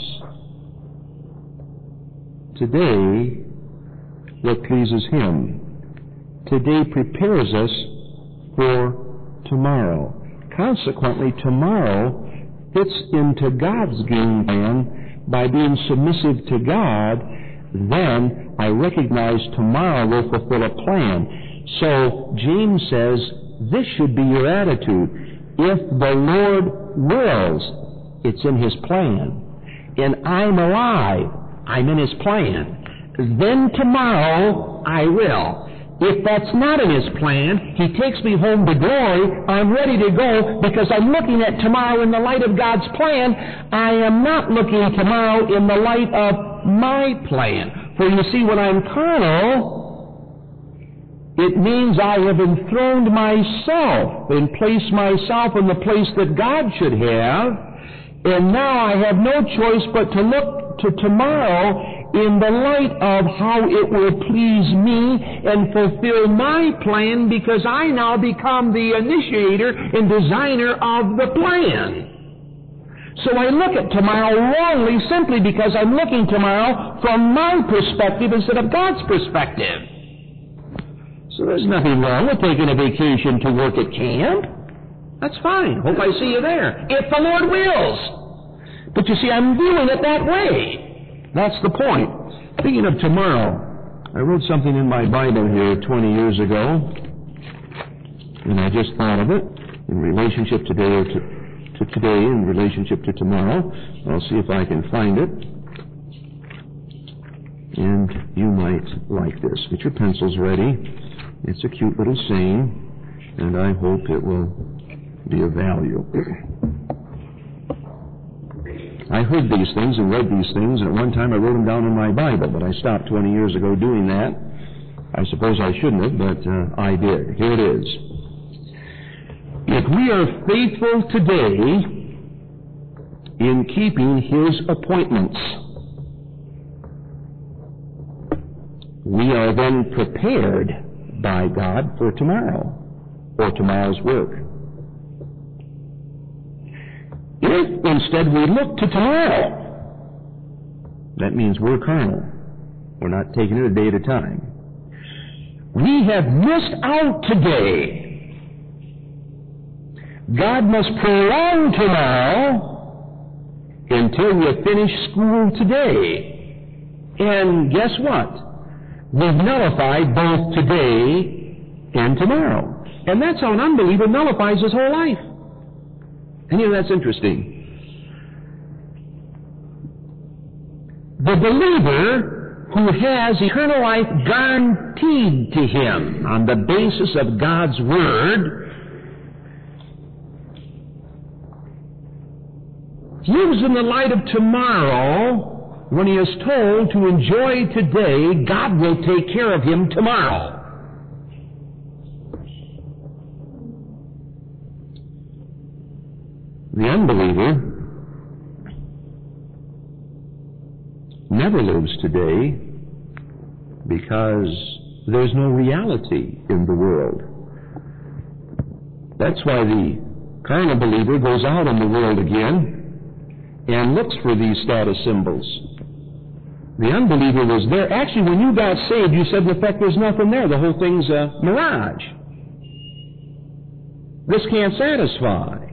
today what pleases Him. Today prepares us for tomorrow. Consequently, tomorrow fits into God's game plan by being submissive to God. Then I recognize tomorrow will fulfill a plan. So James says this should be your attitude. If the Lord wills, it's in His plan. And I'm alive, I'm in His plan. Then tomorrow I will. If that's not in His plan, He takes me home to glory, I'm ready to go because I'm looking at tomorrow in the light of God's plan. I am not looking at tomorrow in the light of my plan. For you see, when I'm carnal, it means I have enthroned myself and placed myself in the place that God should have, and now I have no choice but to look to tomorrow in the light of how it will please me and fulfill my plan, because I now become the initiator and designer of the plan. So I look at tomorrow wrongly simply because I'm looking tomorrow from my perspective instead of God's perspective. So there's nothing wrong with taking a vacation to work at camp. That's fine. Hope I see you there, if the Lord wills. But you see, I'm viewing it that way. That's the point. Speaking of tomorrow, I wrote something in my Bible here twenty years ago, and I just thought of it in relationship today to to today in relationship to tomorrow. I'll see if I can find it. And you might like this. Get your pencils ready. It's a cute little saying, and I hope it will be of value. I heard these things and read these things, and at one time I wrote them down in my Bible, but I stopped twenty years ago doing that. I suppose I shouldn't have, but uh, I did. Here it is. If we are faithful today in keeping His appointments, we are then prepared by God for tomorrow, or tomorrow's work. If instead we look to tomorrow, that means we're carnal. We're not taking it a day at a time. We have missed out today. God must prolong tomorrow until we finish school today. And guess what? We've nullified both today and tomorrow. And that's how an unbeliever nullifies his whole life. And you know, that's interesting. The believer who has eternal life guaranteed to him on the basis of God's Word lives in the light of tomorrow. When he is told to enjoy today, God will take care of him tomorrow. The unbeliever never lives today because there's no reality in the world. That's why the carnal believer goes out in the world again and looks for these status symbols. The unbeliever was there. Actually, when you got saved, you said, in effect, there's nothing there. The whole thing's a mirage. This can't satisfy.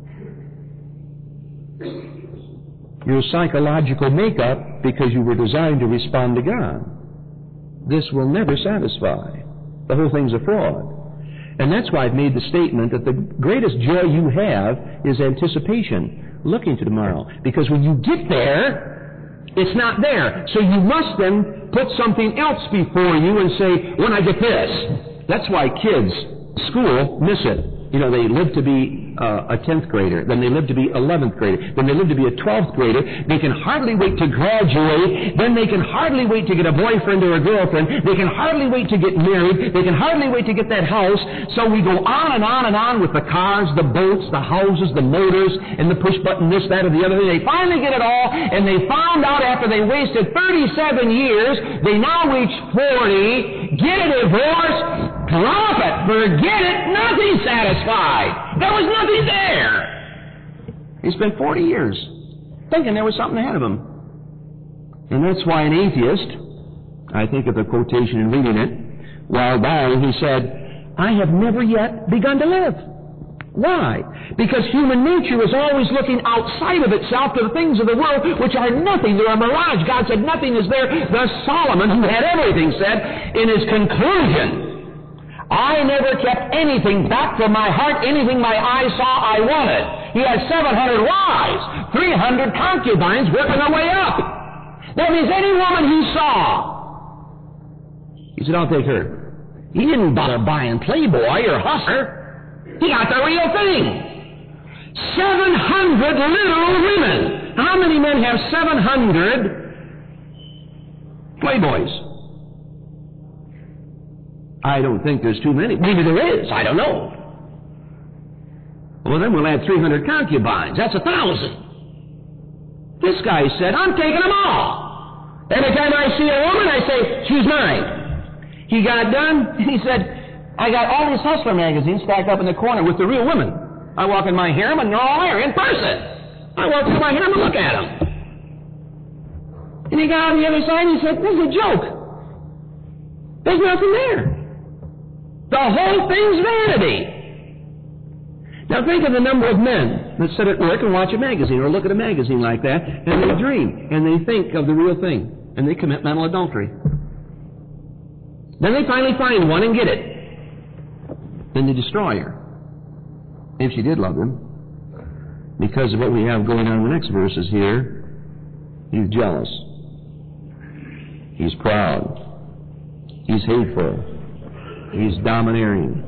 Your psychological makeup, because you were designed to respond to God. This will never satisfy. The whole thing's a fraud. And that's why I've made the statement that the greatest joy you have is anticipation, looking to tomorrow. Because when you get there, it's not there. So you must then put something else before you and say, when I get this. That's why kids, school, miss it. You know, they live to be uh, a tenth grader, then they live to be eleventh grader, then they live to be a twelfth grader. They can hardly wait to graduate, then they can hardly wait to get a boyfriend or a girlfriend. They can hardly wait to get married. They can hardly wait to get that house. So we go on and on and on with the cars, the boats, the houses, the motors, and the push button, this, that, or the other. They finally get it all, and they found out after they wasted thirty-seven years, they now reach forty, get a divorce, drop it, forget it, nothing satisfied. There was nothing there. He spent forty years thinking there was something ahead of him. And that's why an atheist, I think of the quotation in reading it, while dying, he said, I have never yet begun to live. Why? Because human nature is always looking outside of itself to the things of the world, which are nothing. They're a mirage. God said nothing is there. Thus Solomon, who had everything, said in his conclusion, I never kept anything back from my heart. Anything my eyes saw, I wanted. He had seven hundred wives, three hundred concubines working their way up. That means any woman he saw, he said, I'll take her. He didn't bother buying Playboy or Hustler. He got the real thing. seven hundred little women. How many men have seven hundred Playboys? I don't think there's too many. Maybe there is. I don't know. Well, then we'll add three hundred concubines. That's a thousand. This guy said, I'm taking them all. Every time I see a woman, I say, she's mine. He got done, and he said, I got all these Hustler magazines stacked up in the corner with the real women. I walk in my harem, and they're all there in person. I walk in my harem and look at them. And he got on the other side, and he said, this is a joke. There's nothing there. The whole thing's vanity. Now think of the number of men that sit at work and watch a magazine or look at a magazine like that, and they dream, and they think of the real thing, and they commit mental adultery. Then they finally find one and get it. Then they destroy her. If she did love him. because of what we have going on in the next verses here, he's jealous. He's proud. He's hateful. He's domineering.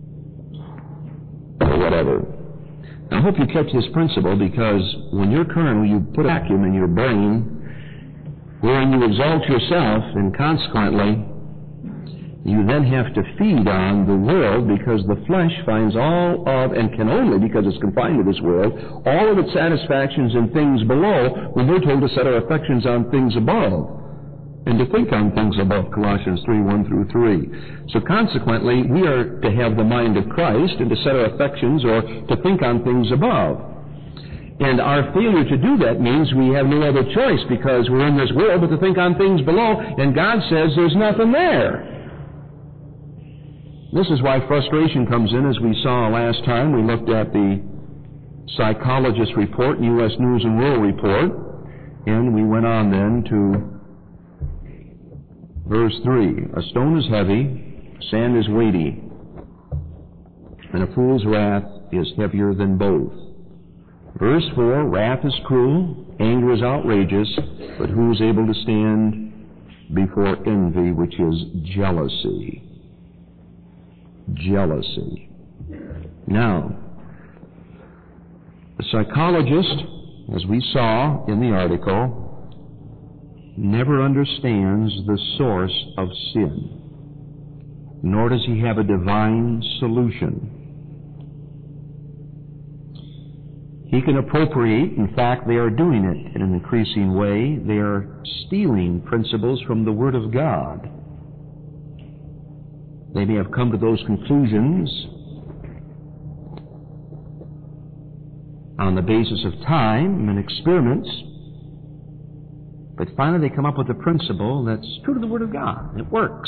Or whatever. Now, I hope you catch this principle, because when you're carnal, you put a vacuum in your brain wherein you exalt yourself, and consequently, you then have to feed on the world, because the flesh finds all of, and can only, because it's confined to this world, all of its satisfactions in things below, when we're told to set our affections on things above, and to think on things above, Colossians three, one through three. So consequently, we are to have the mind of Christ, and to set our affections, or to think on things above. And our failure to do that means we have no other choice, because we're in this world, but to think on things below, and God says there's nothing there. This is why frustration comes in, as we saw last time. We looked at the psychologist report, U S News and World Report, and we went on then to verse three. A stone is heavy, sand is weighty, and a fool's wrath is heavier than both. Verse four, wrath is cruel, anger is outrageous, but who is able to stand before envy, which is jealousy? Jealousy. Now, the psychologist, as we saw in the article, never understands the source of sin, nor does he have a divine solution. He can appropriate, in fact, they are doing it in an increasing way, they are stealing principles from the Word of God. They may have come to those conclusions on the basis of time and experiments, but finally they come up with a principle that's true to the Word of God. It works.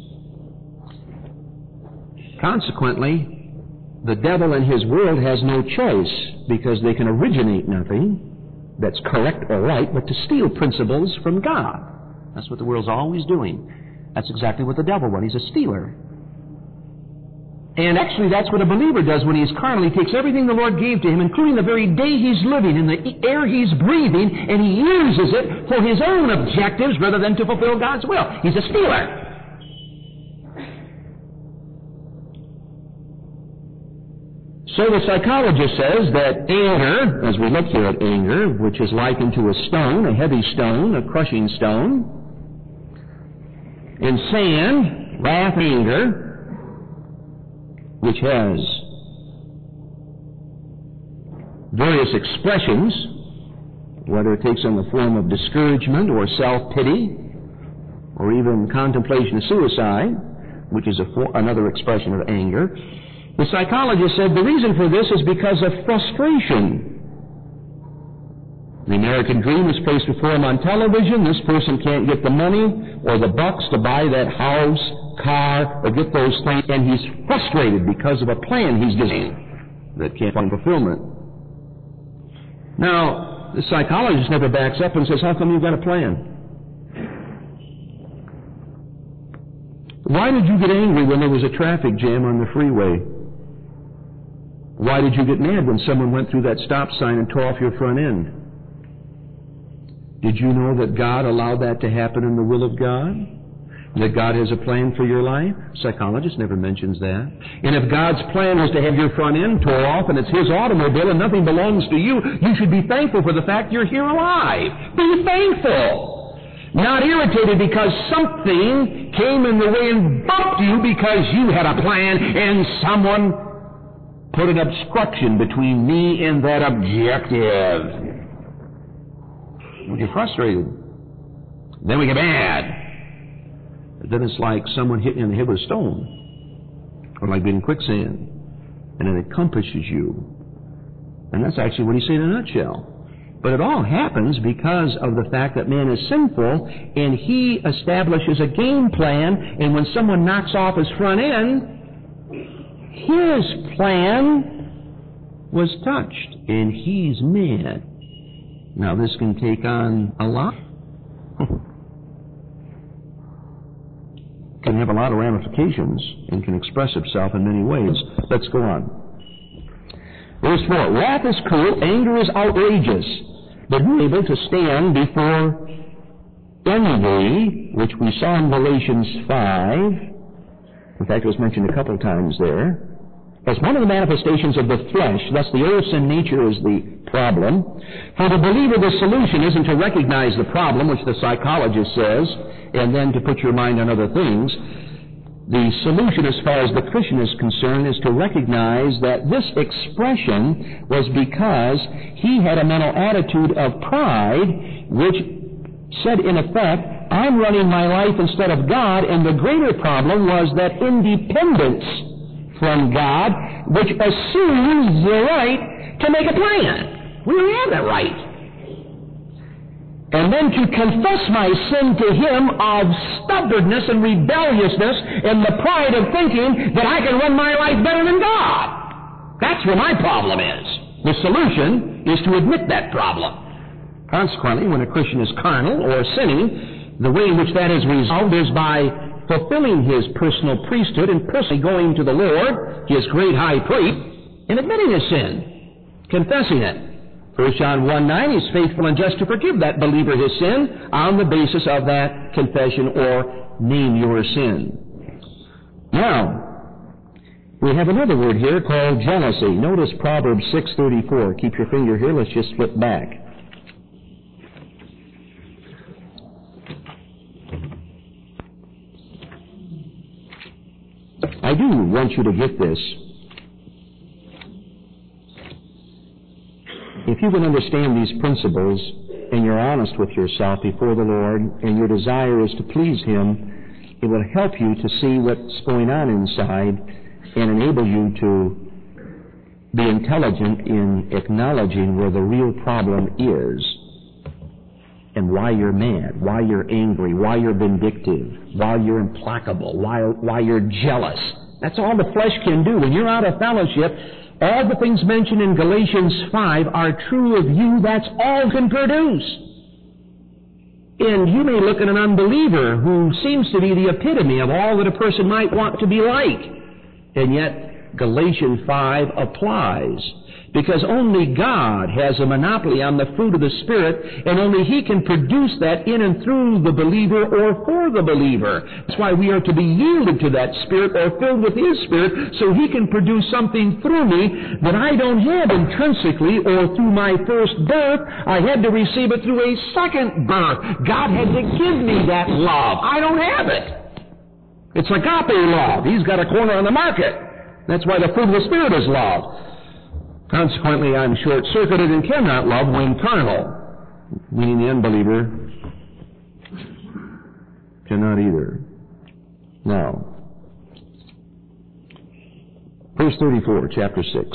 Consequently, the devil and his world has no choice, because they can originate nothing that's correct or right, but to steal principles from God. That's what the world's always doing. That's exactly what the devil was. He's a stealer. And actually, that's what a believer does when he's carnal. He takes everything the Lord gave to him, including the very day he's living and the air he's breathing, and he uses it for his own objectives rather than to fulfill God's will. He's a stealer. So the psychologist says that anger, as we look here at anger, which is likened to a stone, a heavy stone, a crushing stone, and sand, wrath, anger, which has various expressions, whether it takes on the form of discouragement or self-pity, or even contemplation of suicide, which is a for- another expression of anger. The psychologist said the reason for this is because of frustration. The American dream is placed before him on television. This person can't get the money or the bucks to buy that house, car, or get those things, and he's frustrated because of a plan he's getting that can't find fulfillment. Now, the psychologist never backs up and says, how come you've got a plan? Why did you get angry when there was a traffic jam on the freeway? Why did you get mad when someone went through that stop sign and tore off your front end? Did you know that God allowed that to happen in the will of God? That God has a plan for your life? Psychologist never mentions that. And if God's plan was to have your front end tore off and it's His automobile and nothing belongs to you, you should be thankful for the fact you're here alive. Be thankful. Not irritated because something came in the way and bumped you because you had a plan and someone put an obstruction between me and that objective. We get frustrated. Then we get mad. Then it's like someone hitting you in the head with a stone, or like being in quicksand, and then it compasses you. And that's actually what he's saying in a nutshell. But it all happens because of the fact that man is sinful, and he establishes a game plan, and when someone knocks off his front end, his plan was touched, and he's mad. Now, this can take on a lot. Can have a lot of ramifications and can express itself in many ways. Let's go on. Verse four, wrath is cruel, anger is outrageous, but who is able to stand before envy, which we saw in Galatians five, in fact it was mentioned a couple times there, as one of the manifestations of the flesh, thus the old sin nature is the problem. For the believer, the solution isn't to recognize the problem, which the psychologist says, and then to put your mind on other things. The solution, as far as the Christian is concerned, is to recognize that this expression was because he had a mental attitude of pride, which said, in effect, I'm running my life instead of God, and the greater problem was that independence from God, which assumes the right to make a plan. We don't have that right. And then to confess my sin to Him of stubbornness and rebelliousness and the pride of thinking that I can run my life better than God. That's where my problem is. The solution is to admit that problem. Consequently, when a Christian is carnal or sinning, the way in which that is resolved is by fulfilling his personal priesthood and personally going to the Lord, his great high priest, and admitting his sin, confessing it. First John one nine, He's faithful and just to forgive that believer his sin on the basis of that confession or name your sin. Now, we have another word here called jealousy. Notice Proverbs six thirty-four. Keep your finger here. Let's just flip back. I do want you to get this. If you can understand these principles and you're honest with yourself before the Lord and your desire is to please Him, it will help you to see what's going on inside and enable you to be intelligent in acknowledging where the real problem is and why you're mad, why you're angry, why you're vindictive, why you're implacable, why, why you're jealous. That's all the flesh can do. When you're out of fellowship, all the things mentioned in Galatians five are true of you. That's all can produce. And you may look at an unbeliever who seems to be the epitome of all that a person might want to be like. And yet, Galatians five applies. Because only God has a monopoly on the fruit of the Spirit, and only He can produce that in and through the believer or for the believer. That's why we are to be yielded to that Spirit or filled with His Spirit so He can produce something through me that I don't have intrinsically or through my first birth. I had to receive it through a second birth. God had to give me that love. I don't have it. It's agape love. He's got a corner on the market. That's why the fruit of the Spirit is love. Consequently, I'm short-circuited and cannot love when carnal, meaning the unbeliever cannot either. Now, verse thirty-four, chapter six.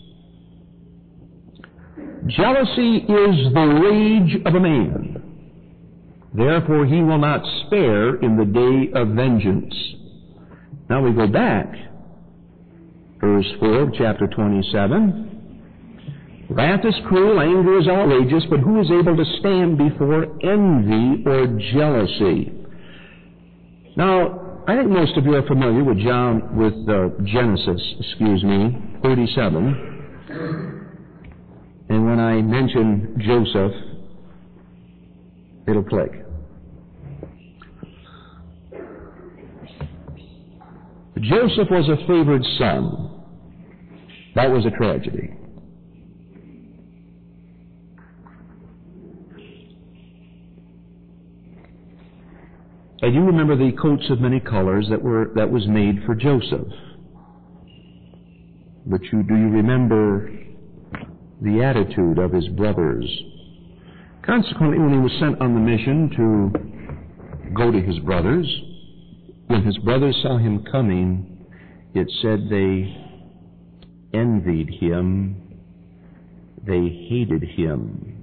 Jealousy is the rage of a man. Therefore he will not spare in the day of vengeance. Now we go back. Verse four, chapter twenty-seven. Wrath is cruel, anger is outrageous, but who is able to stand before envy or jealousy? Now, I think most of you are familiar with John, with uh, Genesis, excuse me, thirty-seven. And when I mention Joseph, it'll click. Joseph was a favored son. That was a tragedy. And you remember the coats of many colors that were that was made for Joseph. But you do you remember the attitude of his brothers? Consequently, when he was sent on the mission to go to his brothers, when his brothers saw him coming, it said they envied him, they hated him.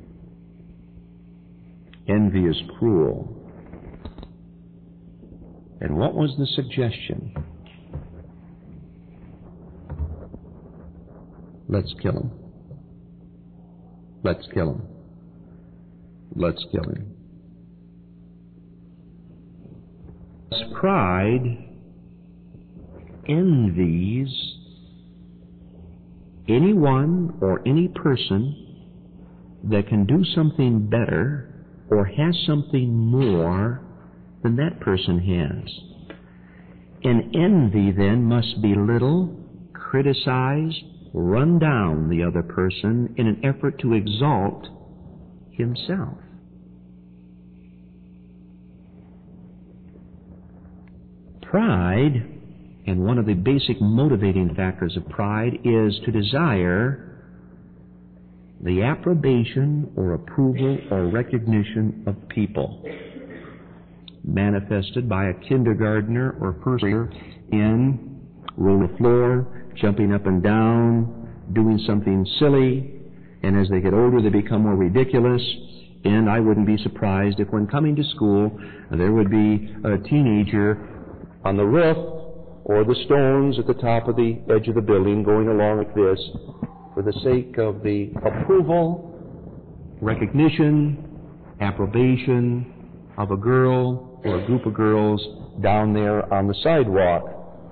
Envy is cruel. And what was the suggestion? Let's kill him. Let's kill him. Let's kill him. Pride envies anyone or any person that can do something better or has something more than that person has. And envy then must belittle, criticize, run down the other person in an effort to exalt himself. Pride, and one of the basic motivating factors of pride, is to desire the approbation or approval or recognition of people, manifested by a kindergartner or first grader in roll the floor, jumping up and down, doing something silly, and as they get older they become more ridiculous. And I wouldn't be surprised if when coming to school there would be a teenager on the roof or the stones at the top of the edge of the building going along like this for the sake of the approval, recognition, approbation of a girl or a group of girls down there on the sidewalk.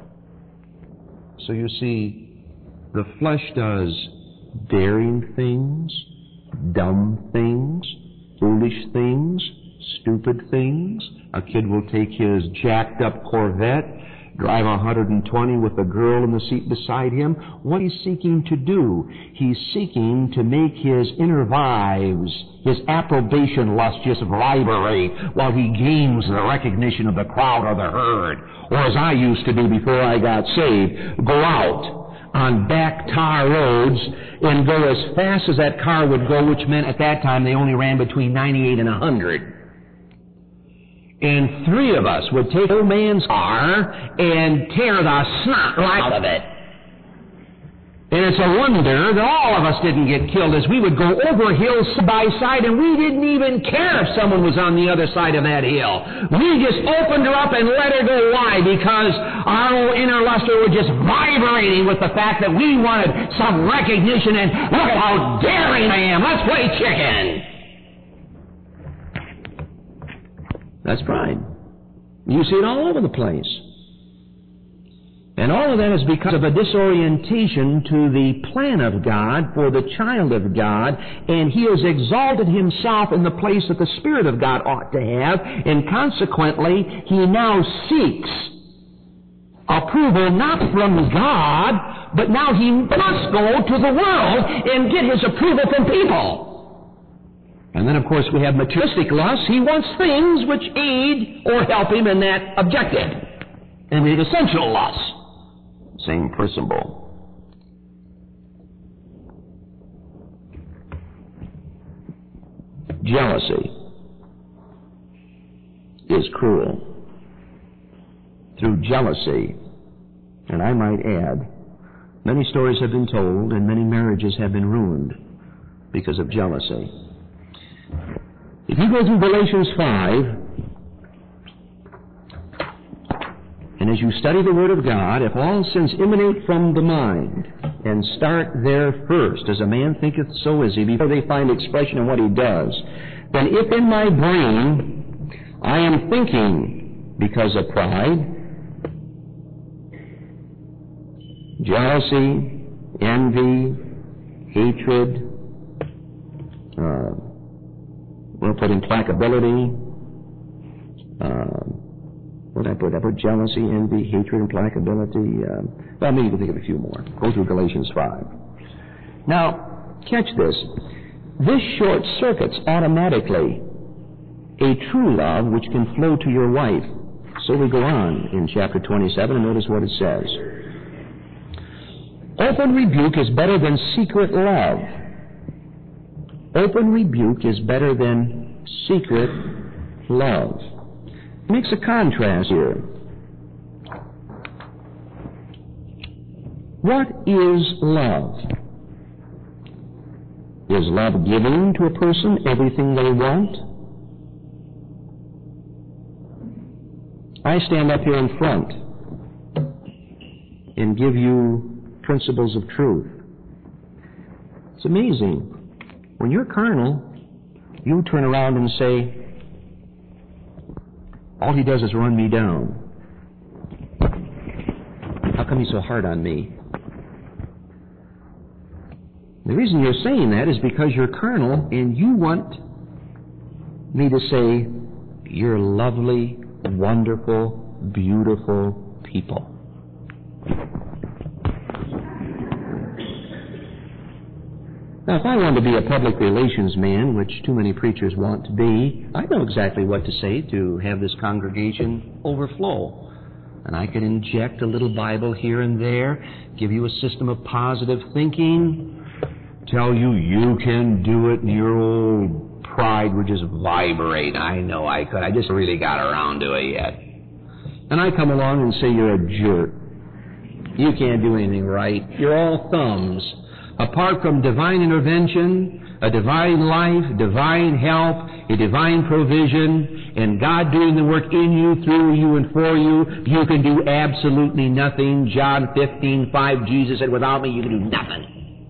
So you see, the flesh does daring things, dumb things, foolish things, stupid things. A kid will take his jacked-up Corvette, drive one hundred twenty with a girl in the seat beside him. What he's seeking to do, he's seeking to make his inner vibes, his approbation lust just vibrate while he gains the recognition of the crowd or the herd. Or as I used to do before I got saved, go out on back tar roads and go as fast as that car would go, which meant at that time they only ran between ninety-eight and one hundred. And three of us would take old man's car and tear the snot right out of it. And it's a wonder that all of us didn't get killed, as we would go over hills side by side, and we didn't even care if someone was on the other side of that hill. We just opened her up and let her go. Why? Because our old inner luster was just vibrating with the fact that we wanted some recognition, and look at how daring I am. Let's play chicken. That's pride. You see it all over the place. And all of that is because of a disorientation to the plan of God for the child of God, and he has exalted himself in the place that the Spirit of God ought to have, and consequently he now seeks approval not from God, but now he must go to the world and get his approval from people. And then, of course, we have materialistic lust. He wants things which aid or help him in that objective. And we have essential lust. Same principle. Jealousy is cruel. Through jealousy, and I might add, many stories have been told and many marriages have been ruined because of jealousy. If you go through Galatians five, and as you study the Word of God, if all sins emanate from the mind, and start there first, as a man thinketh, so is he, before they find expression in what he does, then if in my brain I am thinking because of pride, jealousy, envy, hatred, uh, we'll put implacability, uh, what did I put? I put jealousy, envy, hatred, implacability. Uh, well, maybe you can think of a few more. Go through Galatians five. Now, catch this. This short circuits automatically a true love which can flow to your wife. So we go on in chapter twenty-seven, and notice what it says. Open rebuke is better than secret love. Open rebuke is better than secret love. It makes a contrast here. What is love? Is love giving to a person everything they want? I stand up here in front and give you principles of truth. It's amazing. When you're carnal, you turn around and say, all he does is run me down. How come he's so hard on me? The reason you're saying that is because you're carnal and you want me to say, you're lovely, wonderful, beautiful people. Now, if I wanted to be a public relations man, which too many preachers want to be, I know exactly what to say to have this congregation overflow. And I can inject a little Bible here and there, give you a system of positive thinking, tell you you can do it, and your old pride would just vibrate. I know I could. I just really got around to it yet. And I come along and say you're a jerk. You can't do anything right. You're all thumbs. Apart from divine intervention, a divine life, divine help, a divine provision, and God doing the work in you, through you, and for you, you can do absolutely nothing. John fifteen five, Jesus said, without me you can do nothing.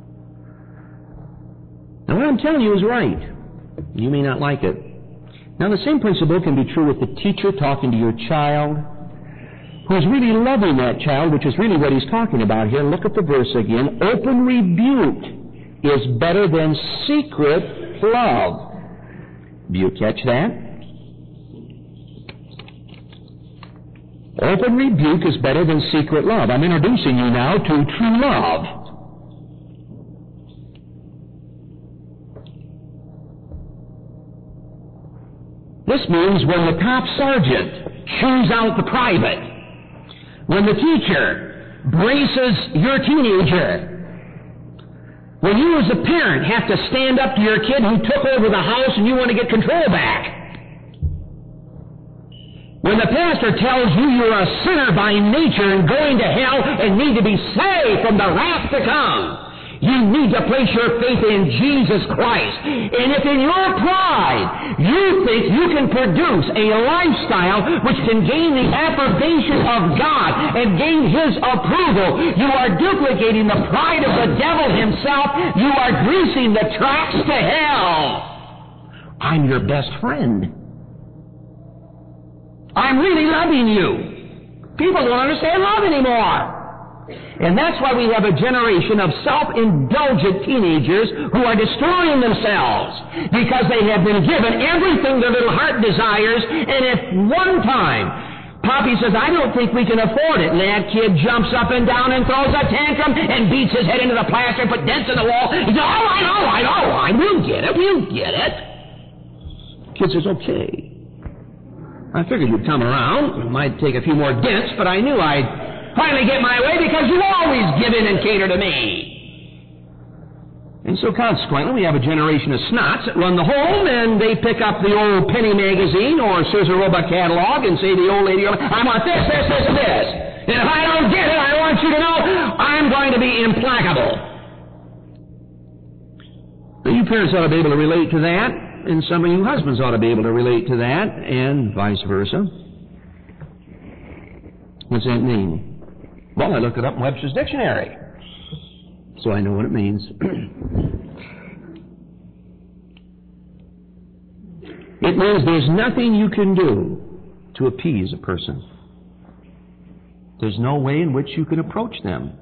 Now what I'm telling you is right. You may not like it. Now the same principle can be true with the teacher talking to your child, who's really loving that child, which is really what he's talking about here. Look at the verse again. Open rebuke is better than secret love. Do you catch that? Open rebuke is better than secret love. I'm introducing you now to true love. This means when the top sergeant chews out the private, when the teacher braces your teenager, when you as a parent have to stand up to your kid who took over the house and you want to get control back, when the pastor tells you you're a sinner by nature and going to hell and need to be saved from the wrath to come, you need to place your faith in Jesus Christ. And if in your pride you think you can produce a lifestyle which can gain the approbation of God and gain His approval, you are duplicating the pride of the devil himself. You are greasing the tracks to hell. I'm your best friend. I'm really loving you. People don't understand love anymore. And that's why we have a generation of self-indulgent teenagers who are destroying themselves because they have been given everything their little heart desires, and if one time Poppy says, I don't think we can afford it, and that kid jumps up and down and throws a tantrum and beats his head into the plaster, put dents in the wall. He says, all right, all right, all right, we'll get it, we'll get it. Kid says, okay. I figured you'd come around. It might take a few more dents, but I knew I'd finally get my way because you always give in and cater to me. And so consequently, we have a generation of snots that run the home, and they pick up the old penny magazine or Sears Roebuck catalog and say to the old lady, I want this, this, this, and this. And if I don't get it, I want you to know I'm going to be implacable. Now, you parents ought to be able to relate to that, and some of you husbands ought to be able to relate to that, and vice versa. What's that mean? Well, I looked it up in Webster's Dictionary, so I know what it means. It means there's nothing you can do to appease a person. There's no way in which you can approach them.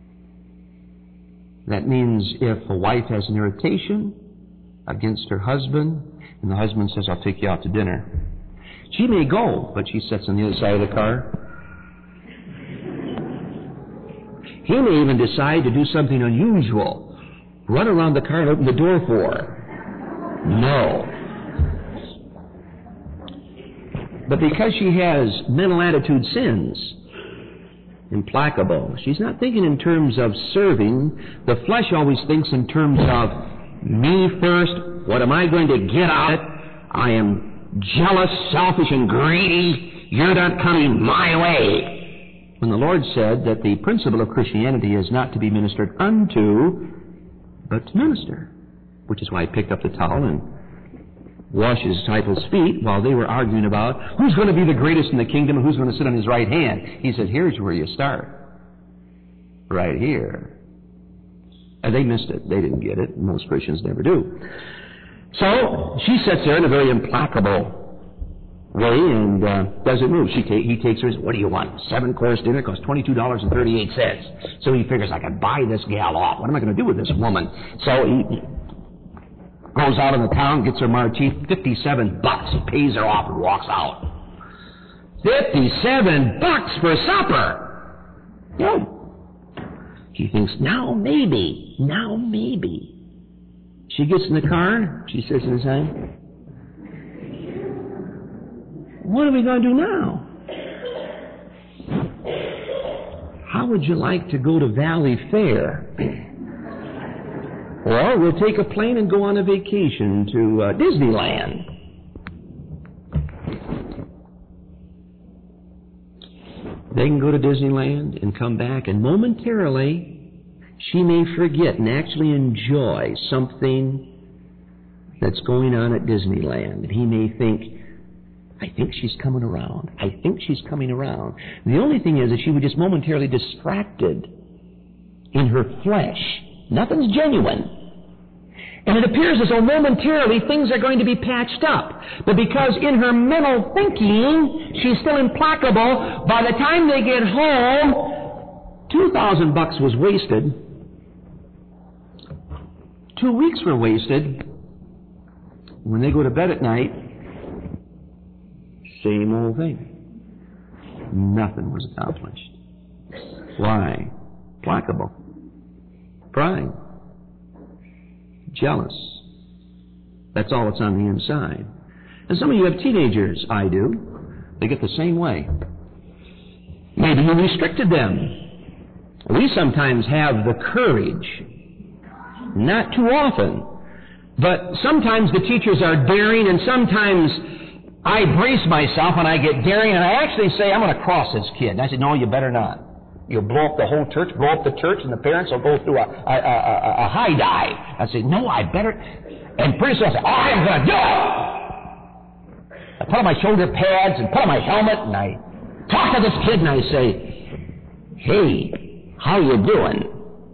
That means if a wife has an irritation against her husband, and the husband says, I'll take you out to dinner, she may go, but she sits on the other side of the car. He may even decide to do something unusual. Run around the car and open the door for her. No. But because she has mental attitude sins, implacable, she's not thinking in terms of serving. The flesh always thinks in terms of me first. What am I going to get out of it? I am jealous, selfish, and greedy. You're not coming my way. When the Lord said that the principle of Christianity is not to be ministered unto, but to minister, which is why he picked up the towel and washed his disciples' feet while they were arguing about who's going to be the greatest in the kingdom and who's going to sit on his right hand. He said, here's where you start. Right here. And they missed it. They didn't get it. Most Christians never do. So she sits there in a very implacable way and uh, doesn't move. She ta- he takes her, what do you want? Seven-course dinner costs twenty-two dollars and thirty-eight cents. So he figures, I can buy this gal off. What am I going to do with this woman? So he goes out in the town, gets her martini, fifty-seven bucks. He pays her off and walks out. fifty-seven bucks for supper! Yeah. She thinks, now maybe, now maybe. She gets in the car, she says to the son, what are we going to do now? How would you like to go to Valley Fair? Or we'll take a plane and go on a vacation to uh, Disneyland. They can go to Disneyland and come back, and momentarily she may forget and actually enjoy something that's going on at Disneyland. And he may think, I think she's coming around. I think she's coming around. The only thing is that she was just momentarily distracted in her flesh. Nothing's genuine. And it appears as though momentarily things are going to be patched up. But because in her mental thinking, she's still implacable, by the time they get home, two thousand bucks was wasted. Two weeks were wasted. When they go to bed at night, same old thing. Nothing was accomplished. Why? Placable. Pride. Jealous. That's all that's on the inside. And some of you have teenagers, I do. They get the same way. Maybe you restricted them. We sometimes have the courage, not too often, but sometimes the teachers are daring, and sometimes I brace myself and I get daring, and I actually say, I'm going to cross this kid. And I said, no, you better not. You'll blow up the whole church, blow up the church, and the parents will go through a, a, a, a, a high dive. I say, no, I better. And pretty soon I say, oh, I'm going to do it. I put on my shoulder pads and put on my helmet, and I talk to this kid, and I say, hey, how you doing?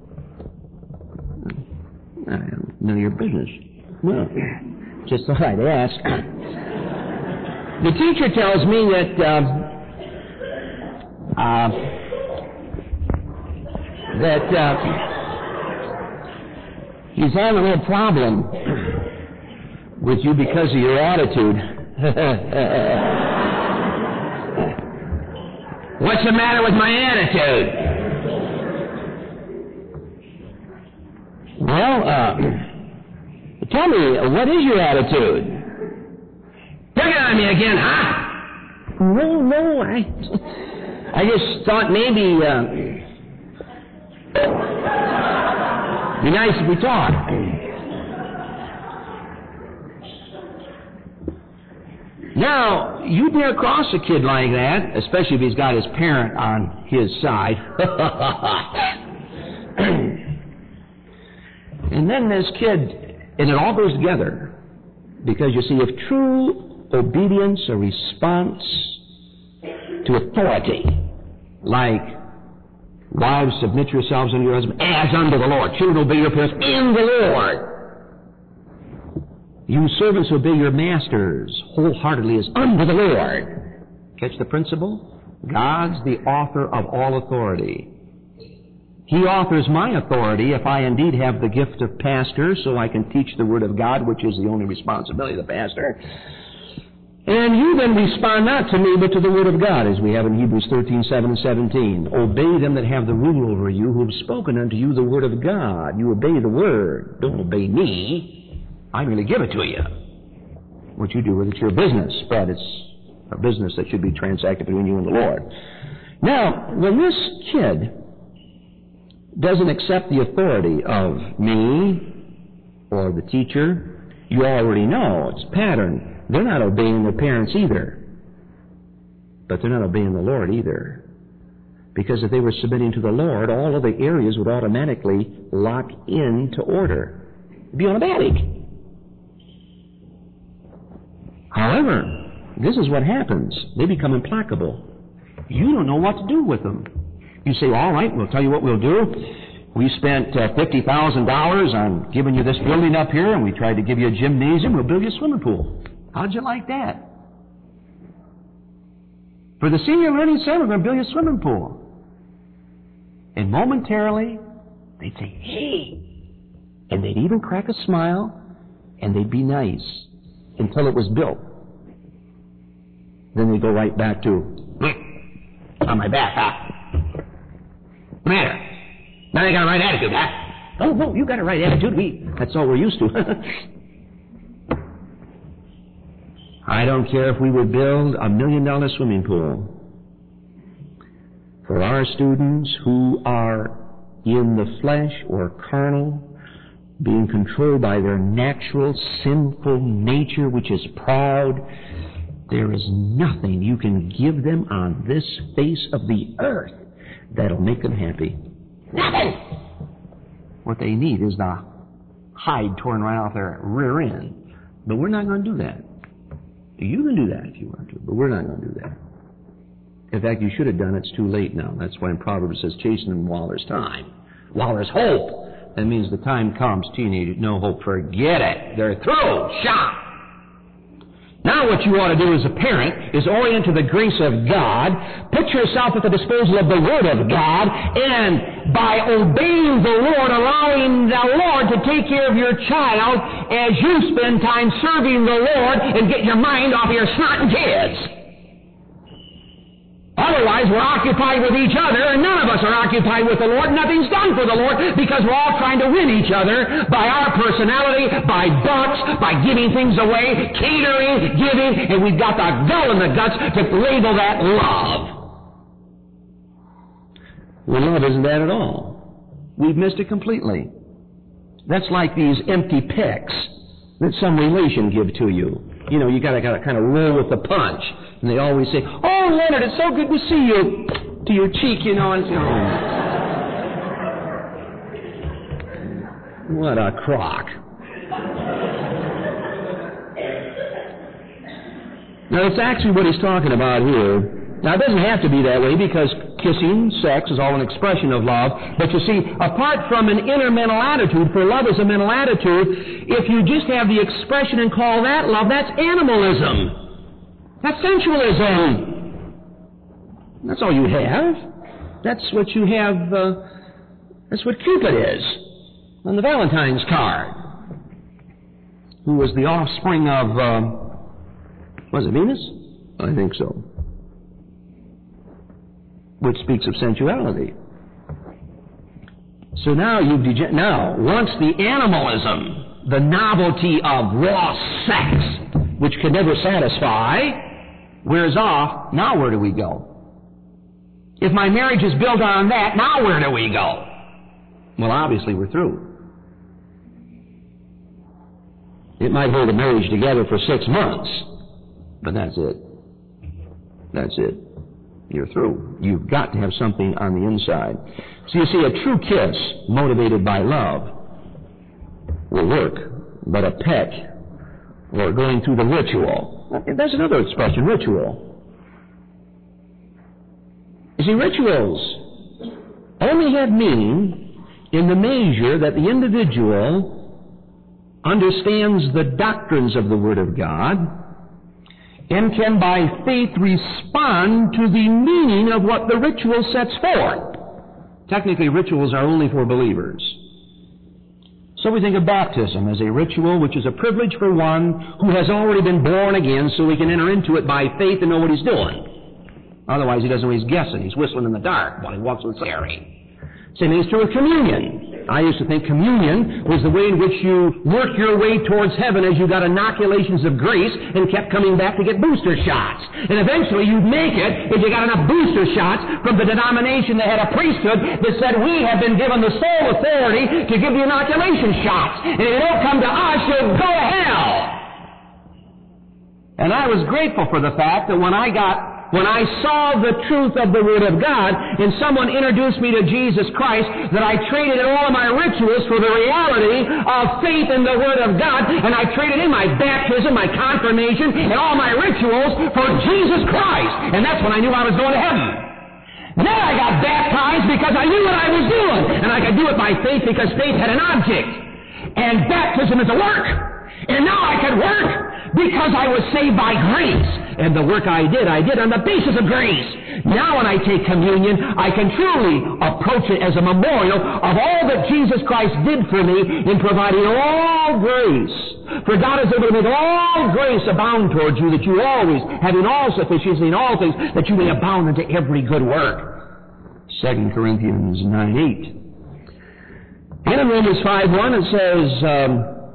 I don't know your business. Well, just thought I'd ask. The teacher tells me that uh, uh, that uh, he's having a little problem with you because of your attitude. What's the matter with my attitude? Well, uh, tell me, what is your attitude? Pick it on me again, huh? No, no, I, I just thought maybe, uh, be nice if we talk. Now, you dare cross a kid like that, especially if he's got his parent on his side. And then this kid, and it all goes together, because you see, if true obedience or response to authority, like wives, submit yourselves unto your husband as unto the Lord. Children, obey your parents in the Lord. You servants, obey your masters wholeheartedly as unto the Lord. Catch the principle? God's the author of all authority. He authors my authority if I indeed have the gift of pastor, so I can teach the Word of God, which is the only responsibility of the pastor. And you then respond not to me, but to the Word of God, as we have in Hebrews thirteen, seven and seventeen. Obey them that have the rule over you, who have spoken unto you the Word of God. You obey the Word. Don't obey me. I merely give it to you. What you do with it's your business, but it's a business that should be transacted between you and the Lord. Now, when this kid doesn't accept the authority of me or the teacher, you already know it's pattern. They're not obeying their parents either. But they're not obeying the Lord either. Because if they were submitting to the Lord, all other areas would automatically lock into order. It'd be automatic. However, this is what happens. They become implacable. You don't know what to do with them. You say, all right, we'll tell you what we'll do. We spent uh, fifty thousand dollars on giving you this building up here, and we tried to give you a gymnasium. We'll build you a swimming pool. How'd you like that? For the senior learning center, we're going to build you a swimming pool. And momentarily, they'd say, hey. And they'd even crack a smile, and they'd be nice until it was built. Then they'd go right back to, on my back, huh? What's the matter? Now you got a right attitude, huh? Oh, no, you got a right attitude. We, that's all we're used to. I don't care if we would build a million dollar swimming pool. For our students who are in the flesh or carnal, being controlled by their natural sinful nature, which is proud, there is nothing you can give them on this face of the earth that'll make them happy. Nothing! What they need is the hide torn right off their rear end. But we're not going to do that. You can do that if you want to, but we're not going to do that. In fact, you should have done it. It's too late now. That's why in Proverbs it says, chasten while there's time. While there's hope. That means the time comes, teenagers, no hope, forget it. They're through. Shot. Now what you ought to do as a parent is orient to the grace of God, put yourself at the disposal of the Word of God, and by obeying the Lord, allowing the Lord to take care of your child as you spend time serving the Lord and get your mind off your snotting kids. Otherwise, we're occupied with each other, and none of us are occupied with the Lord. Nothing's done for the Lord because we're all trying to win each other by our personality, by bucks, by giving things away, catering, giving, and we've got the gall in the guts to label that love. Well, love isn't that at all. We've missed it completely. That's like these empty pecks that some relation give to you. You know, you gotta, gotta kind of roll with the punch. And they always say, oh, Leonard, it's so good to see you. To your cheek, you know, and say, oh. What a crock. Now, it's actually what he's talking about here. Now, it doesn't have to be that way because kissing, sex, is all an expression of love. But you see, apart from an inner mental attitude, for love is a mental attitude, if you just have the expression and call that love, that's animalism. That's sensualism. That's all you have. That's what you have, uh, that's what Cupid is on the Valentine's card. Who was the offspring of, uh, was it Venus? I think so. Which speaks of sensuality. So now you've dege- now, once the animalism, the novelty of raw sex, which can never satisfy, wears off, now where do we go? If my marriage is built on that, now where do we go? Well, obviously we're through. It might hold a marriage together for six months, but that's it. That's it. You're through. You've got to have something on the inside. So you see, a true kiss motivated by love will work, but a peck or going through the ritual, that's another expression, ritual. You see, rituals only have meaning in the measure that the individual understands the doctrines of the Word of God and can by faith respond to the meaning of what the ritual sets forth. Technically, rituals are only for believers. So we think of baptism as a ritual which is a privilege for one who has already been born again so he can enter into it by faith and know what he's doing. Otherwise he doesn't know he's guessing. He's whistling in the dark while he walks with Larry. Same thing is true with communion. I used to think communion was the way in which you work your way towards heaven as you got inoculations of grace and kept coming back to get booster shots. And eventually you'd make it if you got enough booster shots from the denomination that had a priesthood that said we have been given the sole authority to give the inoculation shots. And if you don't come to us, you'll go to hell. And I was grateful for the fact that when I got When I saw the truth of the Word of God and someone introduced me to Jesus Christ, that I traded all of my rituals for the reality of faith in the Word of God, and I traded in my baptism, my confirmation, and all my rituals for Jesus Christ. And that's when I knew I was going to heaven. Then I got baptized because I knew what I was doing, and I could do it by faith because faith had an object. And baptism is a work. And now I could work because I was saved by grace. And the work I did, I did on the basis of grace. Now when I take communion, I can truly approach it as a memorial of all that Jesus Christ did for me in providing all grace. For God is able to make all grace abound towards you, that you always, having all sufficiency in all things, that you may abound unto every good work. Second Corinthians nine eight. And in Romans five one it says, um,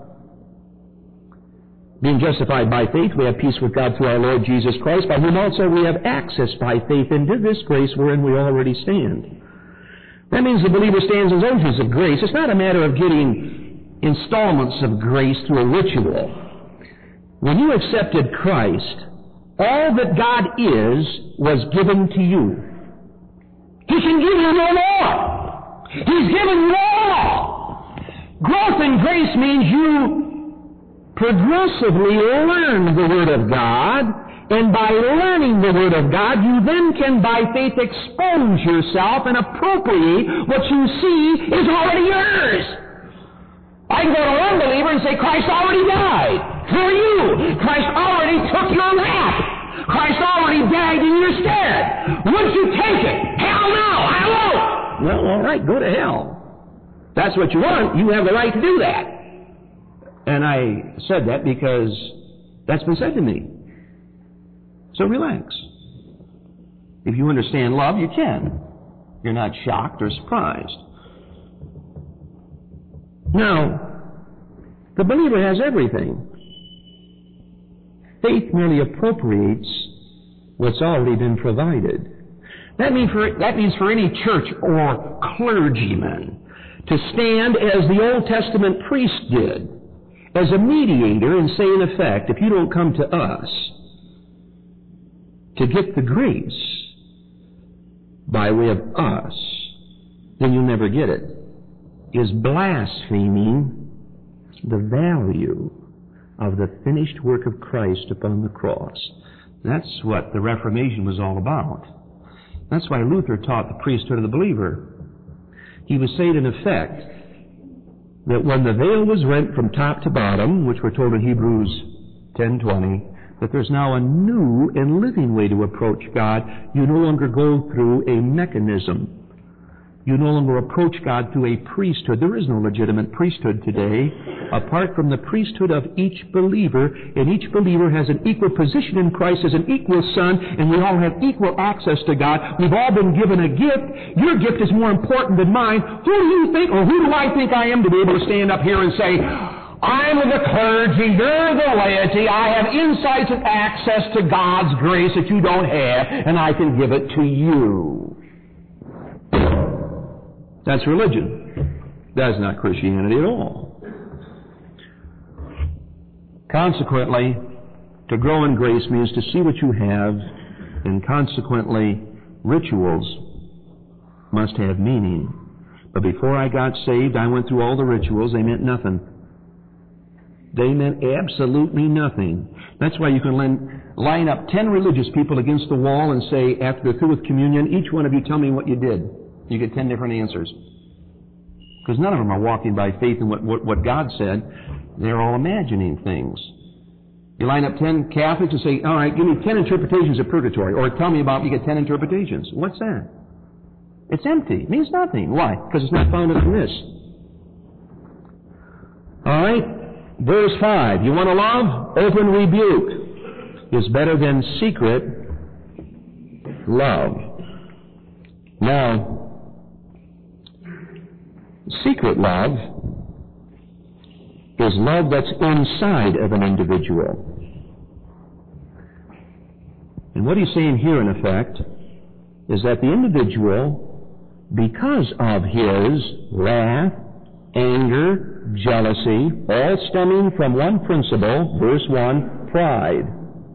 being justified by faith, we have peace with God through our Lord Jesus Christ, by whom also we have access by faith into this grace wherein we already stand. That means the believer stands in zones of grace. It's not a matter of getting installments of grace through a ritual. When you accepted Christ, all that God is was given to you. He can give you no more. He's given you all. Growth in grace means you progressively learn the Word of God, and by learning the Word of God, you then can by faith expose yourself and appropriate what you see is already yours. I can go to an unbeliever and say, Christ already died for you. Christ already took your wrath. Christ already died in your stead. Would you take it? Hell no, I won't. Well, all right, go to hell. That's what you want. You have the right to do that. And I said that because that's been said to me. So relax. If you understand love, you can. You're not shocked or surprised. Now, the believer has everything. Faith merely appropriates what's already been provided. That means for, that means for any church or clergyman to stand as the Old Testament priest did, as a mediator, and say, in effect, if you don't come to us to get the grace by way of us, then you'll never get it, is blaspheming the value of the finished work of Christ upon the cross. That's what the Reformation was all about. That's why Luther taught the priesthood of the believer. He was saying, in effect, that when the veil was rent from top to bottom, which we're told in Hebrews ten twenty, that there's now a new and living way to approach God. You no longer go through a mechanism. You no longer approach God through a priesthood. There is no legitimate priesthood today apart from the priesthood of each believer, and each believer has an equal position in Christ as an equal son, and we all have equal access to God. We've all been given a gift. Your gift is more important than mine. Who do you think, or who do I think I am to be able to stand up here and say, I'm the clergy, you're the laity, I have insights and access to God's grace that you don't have, and I can give it to you. That's religion. That's not Christianity at all. Consequently, to grow in grace means to see what you have, and consequently, rituals must have meaning. But before I got saved, I went through all the rituals. They meant nothing. They meant absolutely nothing. That's why you can line up ten religious people against the wall and say, after they're through with communion, each one of you tell me what you did. You get ten different answers. Because none of them are walking by faith in what, what, what God said. They're all imagining things. You line up ten Catholics and say, all right, give me ten interpretations of purgatory. Or tell me about, you get ten interpretations. What's that? It's empty. It means nothing. Why? Because it's not founded in this. All right? Verse five. You want to love? Open rebuke is better than secret love. Now, secret love is love that's inside of an individual. And what he's saying here, in effect, is that the individual, because of his wrath, anger, jealousy, all stemming from one principle, verse one, pride,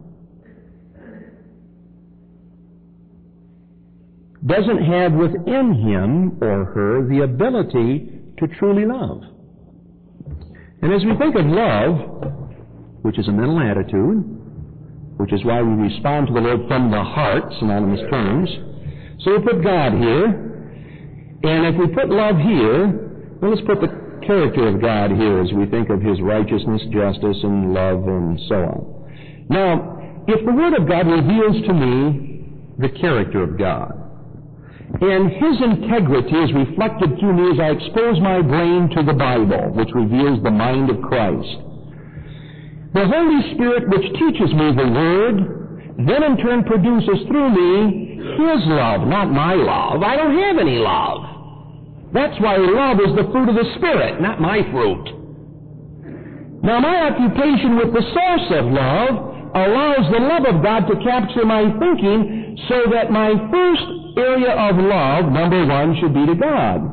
doesn't have within him or her the ability to truly love. And as we think of love, which is a mental attitude, which is why we respond to the Lord from the heart, synonymous terms, so we put God here, and if we put love here, well, let's put the character of God here as we think of His righteousness, justice, and love, and so on. Now, if the Word of God reveals to me the character of God, and His integrity is reflected through me as I expose my brain to the Bible, which reveals the mind of Christ, the Holy Spirit, which teaches me the Word, then in turn produces through me His love, not my love. I don't have any love. That's why love is the fruit of the Spirit, not my fruit. Now, my occupation with the source of love allows the love of God to capture my thinking so that my first area of love, number one, should be to God.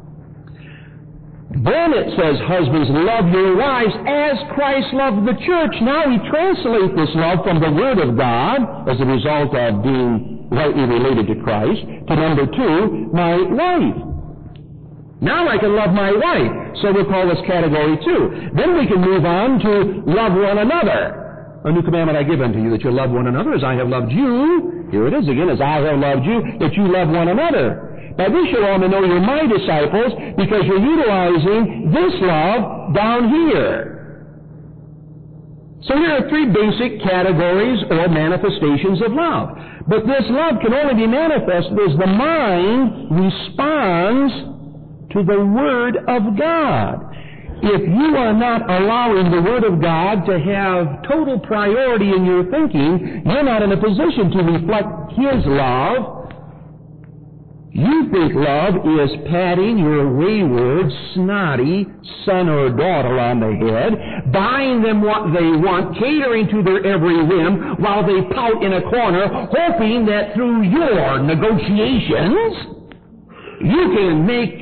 Then it says, husbands, love your wives as Christ loved the church. Now we translate this love from the Word of God as a result of being rightly related to Christ to number two, my wife. Now I can love my wife, so we'll call this category two. Then we can move on to love one another. A new commandment I give unto you, that you love one another as I have loved you. Here it is again, as I have loved you, that you love one another. By this you'll all know you're my disciples, because you're utilizing this love down here. So here are three basic categories or manifestations of love. But this love can only be manifested as the mind responds to the Word of God. If you are not allowing the Word of God to have total priority in your thinking, you're not in a position to reflect His love. You think love is patting your wayward, snotty son or daughter on the head, buying them what they want, catering to their every whim, while they pout in a corner, hoping that through your negotiations, you can make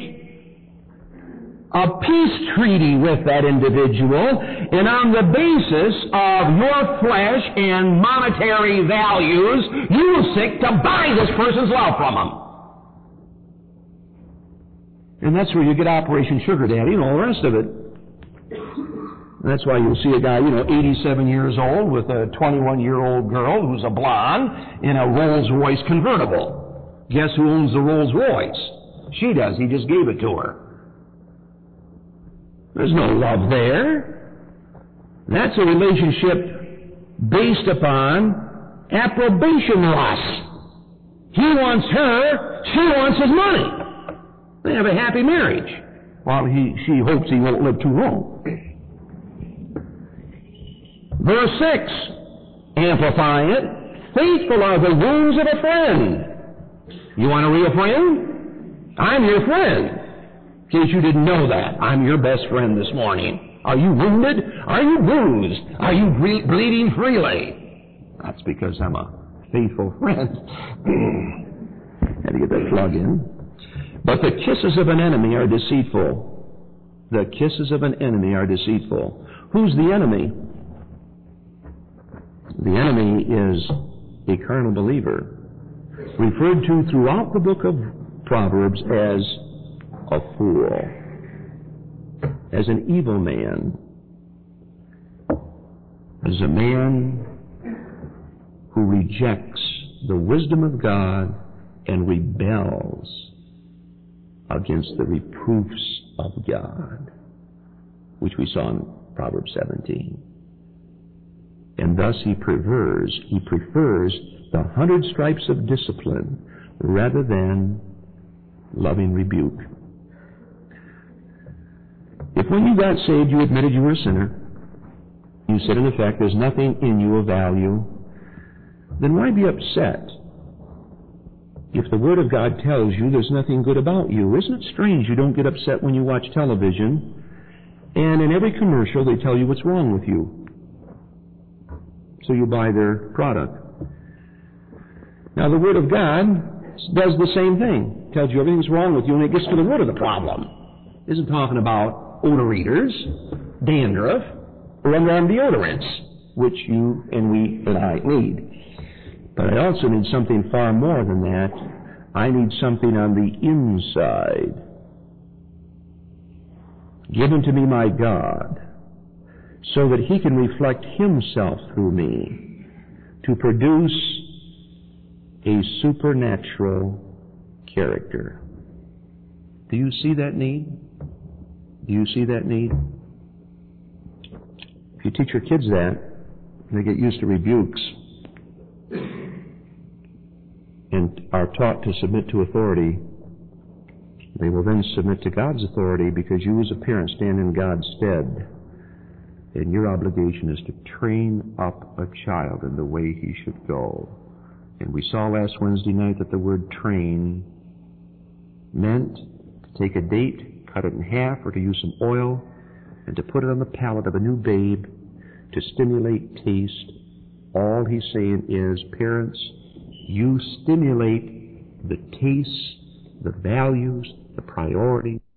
a peace treaty with that individual, and on the basis of your flesh and monetary values, you will seek to buy this person's love from them. And that's where you get Operation Sugar Daddy and all the rest of it. And that's why you'll see a guy, you know, eighty-seven years old with a twenty-one-year-old girl who's a blonde in a Rolls-Royce convertible. Guess who owns the Rolls-Royce? She does. He just gave it to her. There's no love there. That's a relationship based upon approbation lust. He wants her, she wants his money. They have a happy marriage, while he, she hopes he won't live too long. Verse six, amplifying it, faithful are the wounds of a friend. You want a real friend? I'm your friend. In case you didn't know that, I'm your best friend this morning. Are you wounded? Are you bruised? Are you ble- bleeding freely? That's because I'm a faithful friend. Had to get that plug in. But the kisses of an enemy are deceitful. The kisses of an enemy are deceitful. Who's the enemy? The enemy is a carnal believer, referred to throughout the book of Proverbs as a fool, as an evil man, as a man who rejects the wisdom of God and rebels against the reproofs of God, which we saw in Proverbs seventeen. And thus he prefers, he prefers the hundred stripes of discipline rather than loving rebuke. If when you got saved you admitted you were a sinner, you said in effect there's nothing in you of value, then why be upset if the Word of God tells you there's nothing good about you? Isn't it strange you don't get upset when you watch television and in every commercial they tell you what's wrong with you? So you buy their product. Now the Word of God does the same thing. Tells you everything's wrong with you and it gets to the root of the problem. It isn't talking about odor eaters, dandruff, or underarm deodorants, which you and we and I need. But I also need something far more than that. I need something on the inside. Given to me my God, so that He can reflect Himself through me to produce a supernatural character. Do you see that need? Do you see that need? If you teach your kids that, they get used to rebukes and are taught to submit to authority, they will then submit to God's authority, because you as a parent stand in God's stead. And your obligation is to train up a child in the way he should go. And we saw last Wednesday night that the word train meant to take a date, cut it in half, or to use some oil, and to put it on the palate of a new babe to stimulate taste. All he's saying is, parents, you stimulate the tastes, the values, the priorities